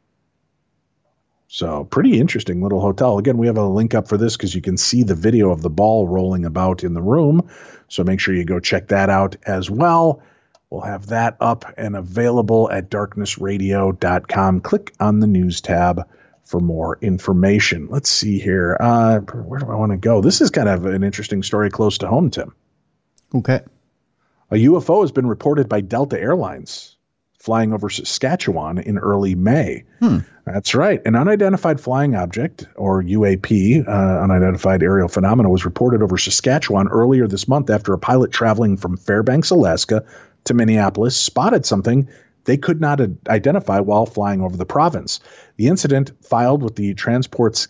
So pretty interesting little hotel. Again, we have a link up for this because you can see the video of the ball rolling about in the room. So make sure you go check that out as well. We'll have that up and available at darknessradio.com. Click on the news tab for more information. Let's see here. Where do I want to go? This is kind of an interesting story close to home, Tim. Okay. A UFO has been reported by Delta Airlines flying over Saskatchewan in early May. That's right. An unidentified flying object, or UAP, unidentified aerial phenomena, was reported over Saskatchewan earlier this month after a pilot traveling from Fairbanks, Alaska to Minneapolis spotted something they could not identify while flying over the province. The incident, filed with the Transport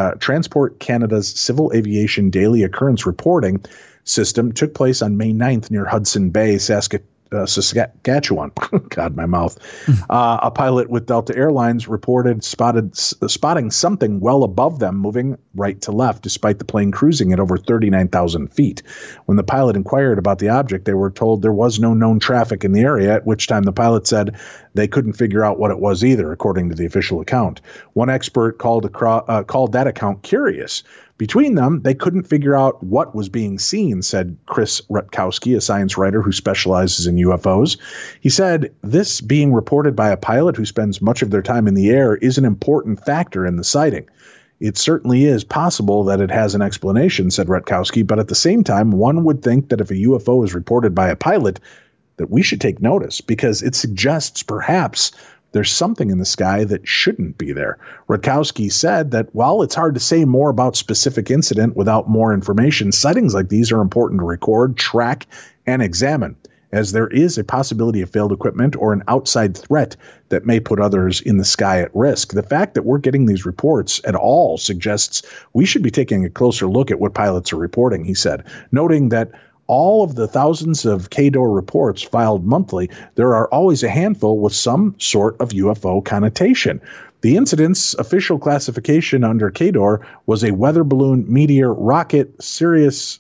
Canada's Civil Aviation Daily Occurrence Reporting System, took place on May 9th near Hudson Bay, Saskatchewan. God, my mouth. A pilot with Delta Airlines reported spotting something well above them moving right to left, despite the plane cruising at over 39,000 feet. When the pilot inquired about the object, they were told there was no known traffic in the area, at which time the pilot said they couldn't figure out what it was either, according to the official account. One expert called that account curious. Between them, they couldn't figure out what was being seen, said Chris Rutkowski, a science writer who specializes in UFOs. He said, this being reported by a pilot who spends much of their time in the air is an important factor in the sighting. It certainly is possible that it has an explanation, said Rutkowski, but at the same time, one would think that if a UFO is reported by a pilot, that we should take notice because it suggests perhaps there's something in the sky that shouldn't be there. Rutkowski said that while it's hard to say more about specific incident without more information, sightings like these are important to record, track, and examine, as there is a possibility of failed equipment or an outside threat that may put others in the sky at risk. The fact that we're getting these reports at all suggests we should be taking a closer look at what pilots are reporting, he said, noting that all of the thousands of KDOR reports filed monthly, there are always a handful with some sort of UFO connotation. The incident's official classification under KDOR was a weather balloon, meteor, rocket, SIVRIS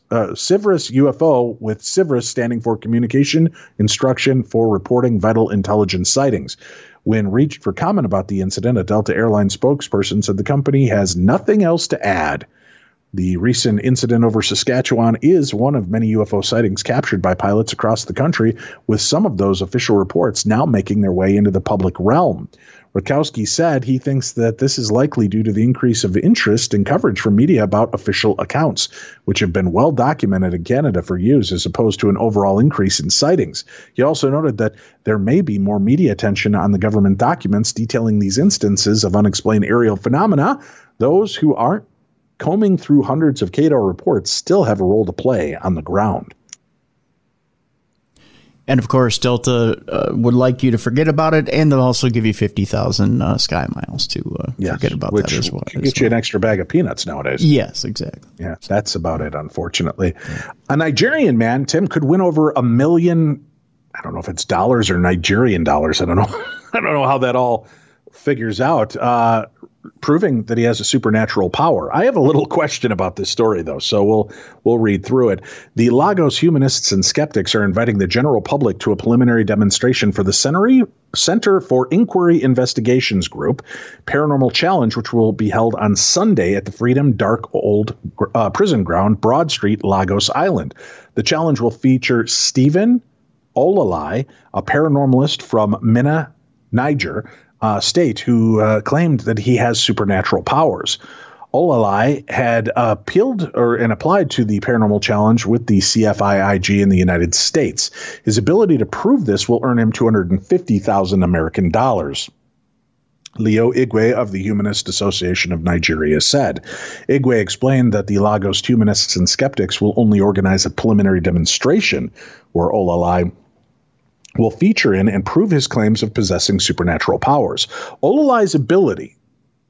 UFO, with SIVRIS standing for Communication Instruction for Reporting Vital Intelligence Sightings. When reached for comment about the incident, a Delta Airlines spokesperson said the company has nothing else to add. The recent incident over Saskatchewan is one of many UFO sightings captured by pilots across the country, with some of those official reports now making their way into the public realm. Rutkowski said he thinks that this is likely due to the increase of interest and coverage from media about official accounts, which have been well documented in Canada for years, as opposed to an overall increase in sightings. He also noted that there may be more media attention on the government documents detailing these instances of unexplained aerial phenomena. Those who aren't combing through hundreds of KDOR reports still have a role to play on the ground. And of course, Delta would like you to forget about it, and they'll also give you 50,000 sky miles to forget about that as well. Get you an extra bag of peanuts nowadays. Yes, exactly. Yeah, that's about it, unfortunately. Yeah. A Nigerian man, Tim, could win over $1 million. I don't know if it's dollars or Nigerian dollars. I don't know. I don't know how that all figures out. Proving that he has a supernatural power. I have a little question about this story, though, so we'll read through it. The Lagos Humanists and Skeptics are inviting the general public to a preliminary demonstration for the Center for Inquiry Investigations Group Paranormal Challenge, which will be held on Sunday at the Freedom Dark Old Prison Ground, Broad Street, Lagos Island. The challenge will feature Stephen Olalai, a paranormalist from Minna, Niger, state, who claimed that he has supernatural powers. Olalai had applied to the paranormal challenge with the CFIIG in the United States. His ability to prove this will earn him 250,000 American dollars. Leo Igwe of the Humanist Association of Nigeria said. Igwe explained that the Lagos Humanists and Skeptics will only organize a preliminary demonstration where Olalai will feature in and prove his claims of possessing supernatural powers. Olalai's ability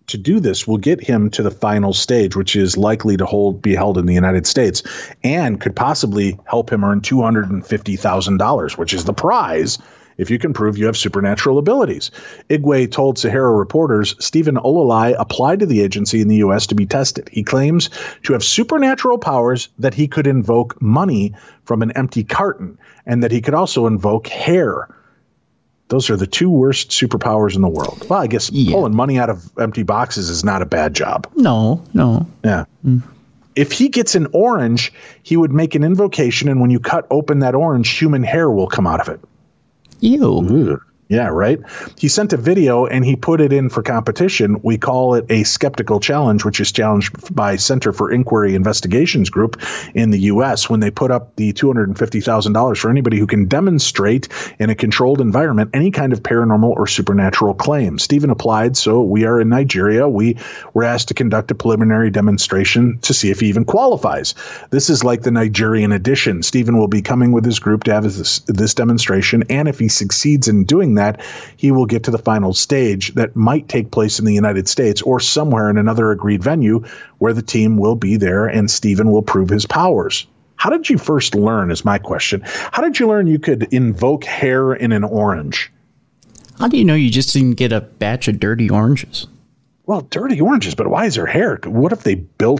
to do this will get him to the final stage, which is likely to be held in the United States, and could possibly help him earn $250,000, which is the prize if you can prove you have supernatural abilities. Igwe told Sahara reporters Stephen Olalai applied to the agency in the U.S. to be tested. He claims to have supernatural powers that he could invoke money from an empty carton and that he could also invoke hair. Those are the two worst superpowers in the world. Well, I guess pulling money out of empty boxes is not a bad job. No. Yeah. If he gets an orange, he would make an invocation, and when you cut open that orange, human hair will come out of it. Ew. Ugh. Yeah, right. He sent a video and he put it in for competition. We call it a skeptical challenge, which is challenged by Center for Inquiry Investigations Group in the U.S. when they put up the $250,000 for anybody who can demonstrate in a controlled environment any kind of paranormal or supernatural claim. Stephen applied, so we are in Nigeria. We were asked to conduct a preliminary demonstration to see if he even qualifies. This is like the Nigerian edition. Stephen will be coming with his group to have this demonstration, and if he succeeds in doing that, he will get to the final stage that might take place in the United States or somewhere in another agreed venue where the team will be there and Stephen will prove his powers. How did you first learn is my question. How did you learn you could invoke hair in an orange? How do you know you just didn't get a batch of dirty oranges? Well, dirty oranges, but why is there hair? What if they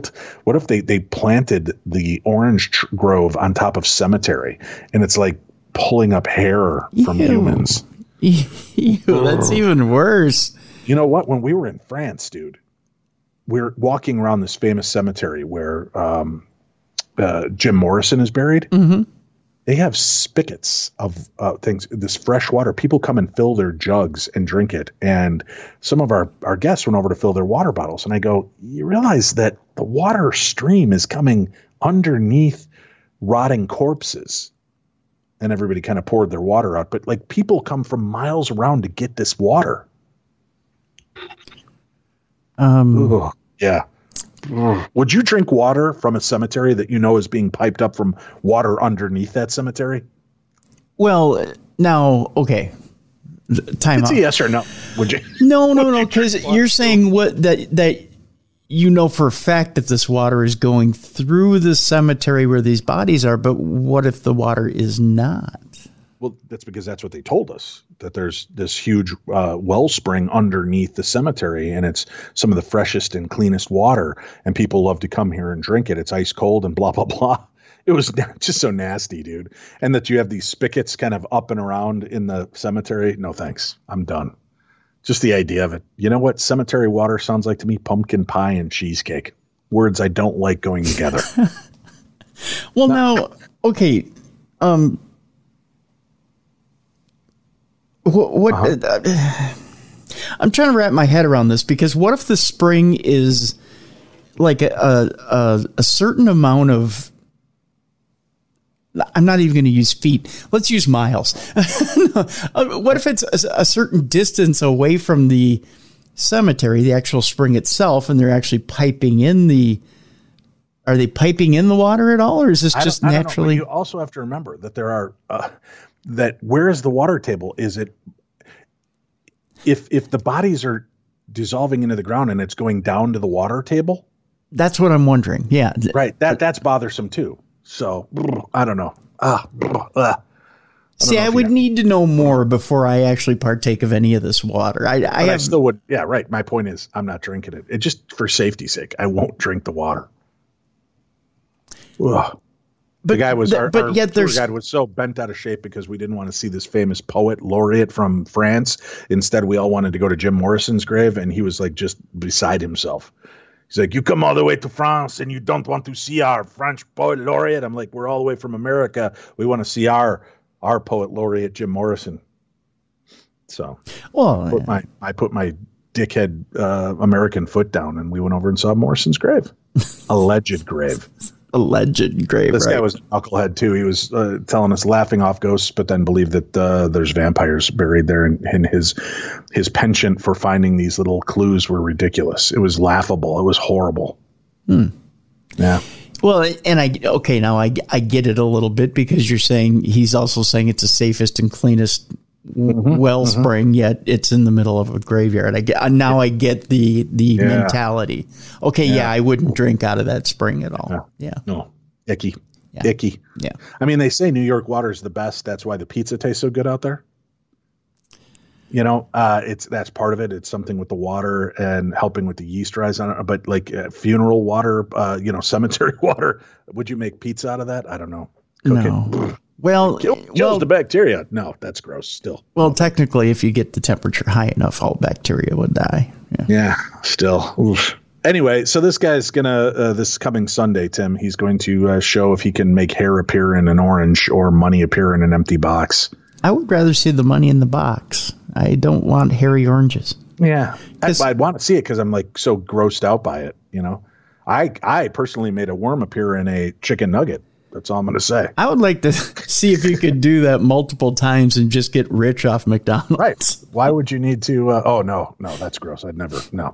planted the orange grove on top of cemetery and it's like pulling up hair from humans? Ew, that's even worse. You know what? When we were in France, dude, we were walking around this famous cemetery where Jim Morrison is buried. Mm-hmm. They have spigots of things, this fresh water. People come and fill their jugs and drink it. And some of our guests went over to fill their water bottles. And I go, you realize that the water stream is coming underneath rotting corpses. And everybody kind of poured their water out. But like people come from miles around to get this water. Ooh, yeah. Would you drink water from a cemetery that you know is being piped up from water underneath that cemetery? Well, now, okay. Time it's out. A yes or no. Would you? No, because you're saying that you know for a fact that this water is going through the cemetery where these bodies are, but what if the water is not? Well, that's because that's what they told us, that there's this huge wellspring underneath the cemetery, and it's some of the freshest and cleanest water, and people love to come here and drink it. It's ice cold and blah, blah, blah. It was just so nasty, dude. And that you have these spigots kind of up and around in the cemetery. No, thanks. I'm done. Just the idea of it. You know what cemetery water sounds like to me? Pumpkin pie and cheesecake. Words I don't like going together. Well, now, okay. What? I'm trying to wrap my head around this, because what if the spring is like a certain amount of, I'm not even going to use feet. Let's use miles. What if it's a certain distance away from the cemetery, the actual spring itself, and they're actually piping in are they piping in the water at all, or is this just naturally? You also have to remember that there are, that where is the water table? Is it, if the bodies are dissolving into the ground and it's going down to the water table? That's what I'm wondering. Yeah. Right. That's bothersome too. So I don't know. See, I would need to know more before I actually partake of any of this water. I still would. Yeah, right. My point is, I'm not drinking it. It just for safety's sake, I won't drink the water. Ugh. The guy was, our tour guide was so bent out of shape because we didn't want to see this famous poet laureate from France. Instead, we all wanted to go to Jim Morrison's grave, and he was like just beside himself. He's like, you come all the way to France and you don't want to see our French poet laureate? I'm like, we're all the way from America. We want to see our poet laureate, Jim Morrison. So I put my dickhead American foot down, and we went over and saw Morrison's grave. Alleged grave. Alleged grave. This guy was a knucklehead too. He was telling us laughing off ghosts, but then believed that there's vampires buried there, and his penchant for finding these little clues were ridiculous. It was laughable. It was horrible. Yeah. Well, and now I get it a little bit, because you're saying he's also saying it's the safest and cleanest wellspring, yet it's in the middle of a graveyard. I get the mentality. Okay, I wouldn't drink out of that spring at all. Yeah. No. Icky. Yeah. Icky. Yeah. I mean, they say New York water is the best. That's why the pizza tastes so good out there. You know, that's part of it. It's something with the water and helping with the yeast rise on it. But like funeral water, cemetery water, would you make pizza out of that? I don't know. Cook No. Well, kills the bacteria. No, that's gross still. Well, technically, if you get the temperature high enough, all bacteria would die. Yeah, still. Oof. Anyway, so this guy's gonna this coming Sunday, Tim, he's going to show if he can make hair appear in an orange or money appear in an empty box. I would rather see the money in the box. I don't want hairy oranges. Yeah, I'd want to see it because I'm like so grossed out by it. You know, I personally made a worm appear in a chicken nugget. That's all I'm going to say. I would like to see if you could do that multiple times and just get rich off McDonald's. Right. Why would you need to? Oh, no, that's gross. I'd never. No.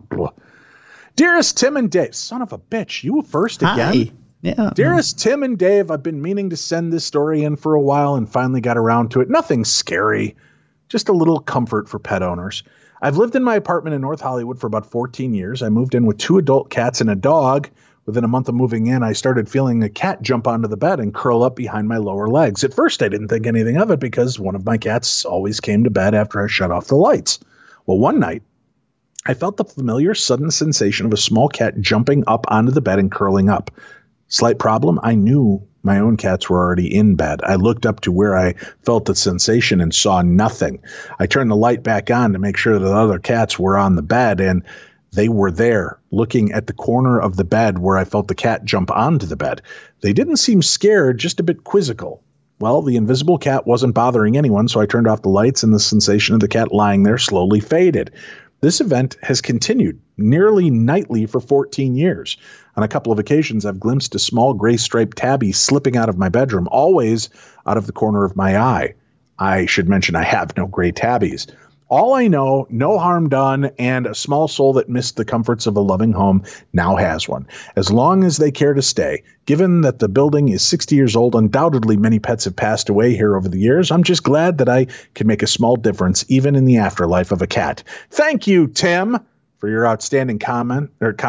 Dearest Tim and Dave, son of a bitch, you first again? Hi. Yeah. Dearest Tim and Dave, I've been meaning to send this story in for a while and finally got around to it. Nothing scary, just a little comfort for pet owners. I've lived in my apartment in North Hollywood for about 14 years. I moved in with 2 adult cats and a dog. Within a month of moving in, I started feeling a cat jump onto the bed and curl up behind my lower legs. At first, I didn't think anything of it because one of my cats always came to bed after I shut off the lights. Well, one night, I felt the familiar sudden sensation of a small cat jumping up onto the bed and curling up. Slight problem, I knew my own cats were already in bed. I looked up to where I felt the sensation and saw nothing. I turned the light back on to make sure that the other cats were on the bed, and they were there, looking at the corner of the bed where I felt the cat jump onto the bed. They didn't seem scared, just a bit quizzical. Well, the invisible cat wasn't bothering anyone, so I turned off the lights, and the sensation of the cat lying there slowly faded. This event has continued nearly nightly for 14 years. On a couple of occasions, I've glimpsed a small gray striped tabby slipping out of my bedroom, always out of the corner of my eye. I should mention I have no gray tabbies. All I know, no harm done, and a small soul that missed the comforts of a loving home now has one. As long as they care to stay. Given that the building is 60 years old, undoubtedly many pets have passed away here over the years. I'm just glad that I can make a small difference, even in the afterlife of a cat. Thank you, Tim, for your outstanding content.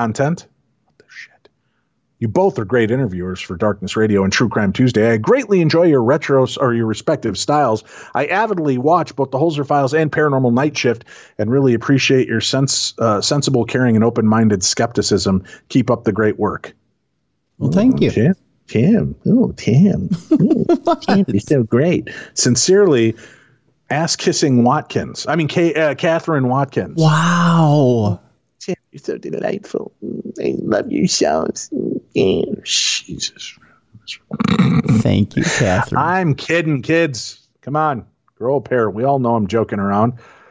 You both are great interviewers for Darkness Radio and True Crime Tuesday. I greatly enjoy your retros or your respective styles. I avidly watch both the Holzer Files and Paranormal Night Shift and really appreciate your sensible, caring, and open-minded skepticism. Keep up the great work. Well, thank you. Tim. Oh, Tim. Tim, you're so great. Sincerely, ass-kissing Watkins. I mean, Catherine Watkins. Wow. Tim, you're so delightful. I love your shows. Jesus. Thank you, Catherine. I'm kidding, kids. Come on. Grow a pair. We all know I'm joking around.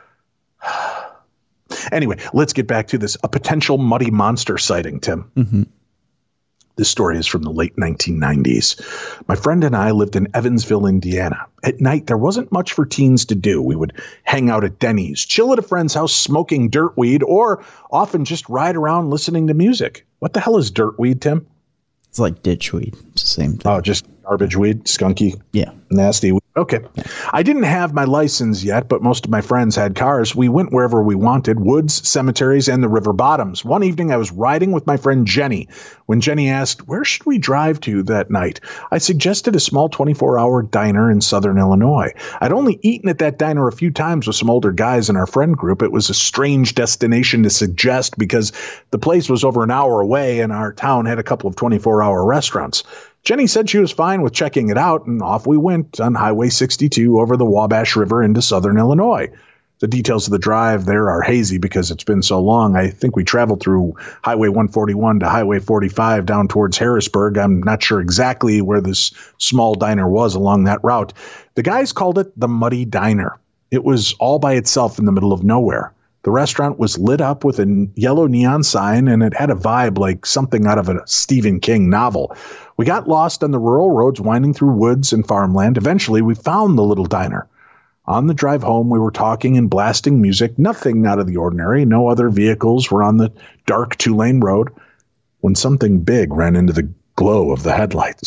Anyway, let's get back to this. A potential muddy monster sighting, Tim. Mm-hmm. This story is from the late 1990s. My friend and I lived in Evansville, Indiana. At night, there wasn't much for teens to do. We would hang out at Denny's, chill at a friend's house smoking dirtweed, or often just ride around listening to music. What the hell is dirtweed, Tim? It's like ditchweed. It's the same thing. Oh, just garbage weed, skunky, nasty weed. Okay. Yeah. I didn't have my license yet, but most of my friends had cars. We went wherever we wanted, woods, cemeteries, and the river bottoms. One evening, I was riding with my friend Jenny. When Jenny asked, where should we drive to that night? I suggested a small 24-hour diner in southern Illinois. I'd only eaten at that diner a few times with some older guys in our friend group. It was a strange destination to suggest because the place was over an hour away and our town had a couple of 24-hour restaurants. Jenny said she was fine with checking it out, and off we went on Highway 62 over the Wabash River into southern Illinois. The details of the drive there are hazy because it's been so long. I think we traveled through Highway 141 to Highway 45 down towards Harrisburg. I'm not sure exactly where this small diner was along that route. The guys called it the Muddy Diner. It was all by itself in the middle of nowhere. The restaurant was lit up with a yellow neon sign, and it had a vibe like something out of a Stephen King novel. We got lost on the rural roads winding through woods and farmland. Eventually, we found the little diner. On the drive home, we were talking and blasting music, nothing out of the ordinary. No other vehicles were on the dark 2-lane road when something big ran into the glow of the headlights.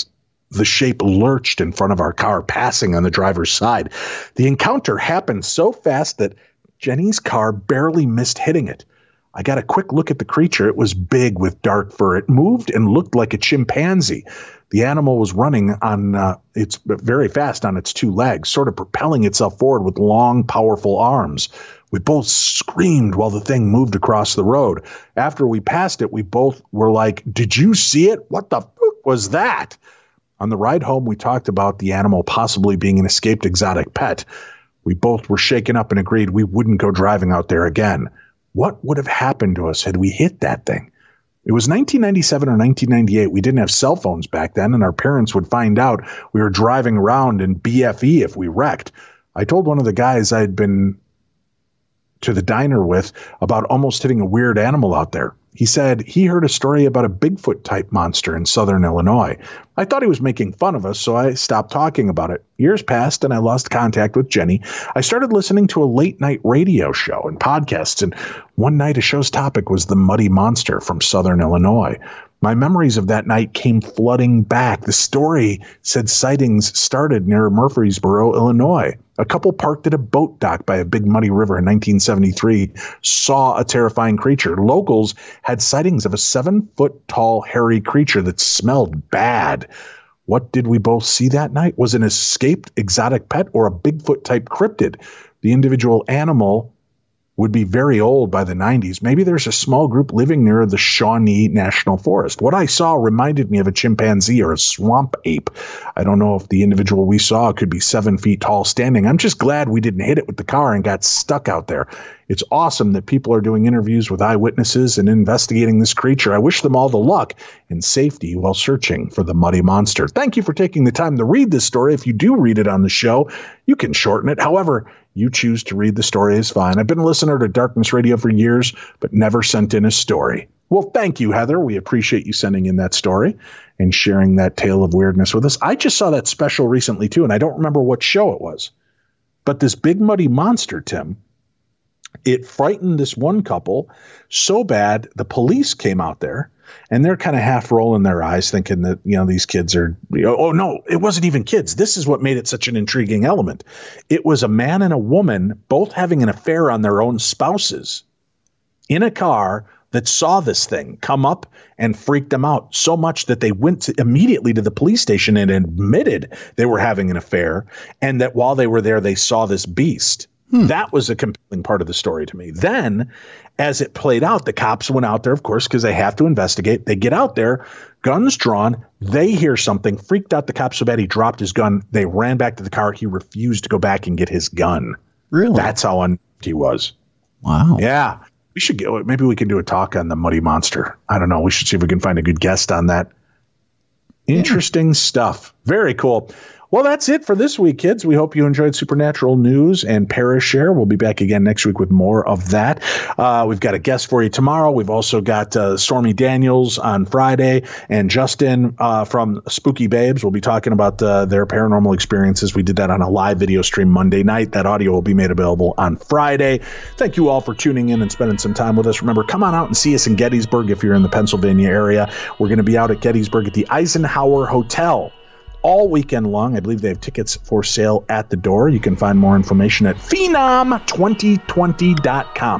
the shape lurched in front of our car, passing on the driver's side. The encounter happened so fast that Jenny's car barely missed hitting it. I got a quick look at the creature. It was big with dark fur. It moved and looked like a chimpanzee. The animal was running on it's very fast on its two legs, sort of propelling itself forward with long, powerful arms. We both screamed while the thing moved across the road. After we passed it, we both were like, "Did you see it? What the fuck was that?" On the ride home, we talked about the animal possibly being an escaped exotic pet. We both were shaken up and agreed we wouldn't go driving out there again. What would have happened to us had we hit that thing? It was 1997 or 1998. We didn't have cell phones back then, and our parents would find out we were driving around in BFE if we wrecked. I told one of the guys I'd been to the diner with about almost hitting a weird animal out there. He said he heard a story about a Bigfoot-type monster in southern Illinois. I thought he was making fun of us, so I stopped talking about it. Years passed, and I lost contact with Jenny. I started listening to a late-night radio show and podcasts, and one night a show's topic was the Muddy Monster from southern Illinois. My memories of that night came flooding back. The story said sightings started near Murfreesboro, Illinois. A couple parked at a boat dock by a big muddy river in 1973 saw a terrifying creature. Locals had sightings of a 7-foot-tall hairy creature that smelled bad. What did we both see that night? Was it an escaped exotic pet or a Bigfoot-type cryptid? The individual animal would be very old by the 90s. Maybe there's a small group living near the Shawnee National Forest. What I saw reminded me of a chimpanzee or a swamp ape. I don't know if the individual we saw could be 7 feet tall standing. I'm just glad we didn't hit it with the car and got stuck out there. It's awesome that people are doing interviews with eyewitnesses and investigating this creature. I wish them all the luck and safety while searching for the Muddy Monster. Thank you for taking the time to read this story. If you do read it on the show, you can shorten it. However you choose to read the story is fine. I've been a listener to Darkness Radio for years, but never sent in a story. Well, thank you, Heather. We appreciate you sending in that story and sharing that tale of weirdness with us. I just saw that special recently, too, and I don't remember what show it was. But this big muddy monster, Tim, it frightened this one couple so bad the police came out there, and they're kind of half rolling their eyes thinking that, these kids are, oh, no, it wasn't even kids. This is what made it such an intriguing element. It was a man and a woman both having an affair on their own spouses in a car that saw this thing come up and freaked them out so much that they went immediately to the police station and admitted they were having an affair, and that while they were there, they saw this beast. That was a compelling part of the story to me. Then, as it played out, the cops went out there, of course, because they have to investigate. They get out there, guns drawn. They hear something, freaked out the cop so bad he dropped his gun. They ran back to the car. He refused to go back and get his gun. Really? That's how unnerved he was. Wow. Yeah. We should go. Maybe we can do a talk on the Muddy Monster. I don't know. We should see if we can find a good guest on that. Interesting stuff. Very cool. Well, that's it for this week, kids. We hope you enjoyed Supernatural News and Parish Share. We'll be back again next week with more of that. We've got a guest for you tomorrow. We've also got Stormy Daniels on Friday, and Justin from Spooky Babes. We'll be talking about their paranormal experiences. We did that on a live video stream Monday night. That audio will be made available on Friday. Thank you all for tuning in and spending some time with us. Remember, come on out and see us in Gettysburg if you're in the Pennsylvania area. We're going to be out at Gettysburg at the Eisenhower Hotel all weekend long. I believe they have tickets for sale at the door. You can find more information at phenom2020.com.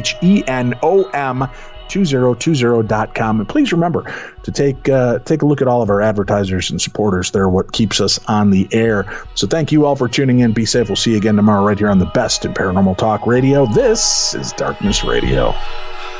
PHENOM 2020.com. And please remember to take a look at all of our advertisers and supporters. They're what keeps us on the air. So thank you all for tuning in. Be safe. We'll see you again tomorrow right here on the best in paranormal talk radio. This is Darkness Radio.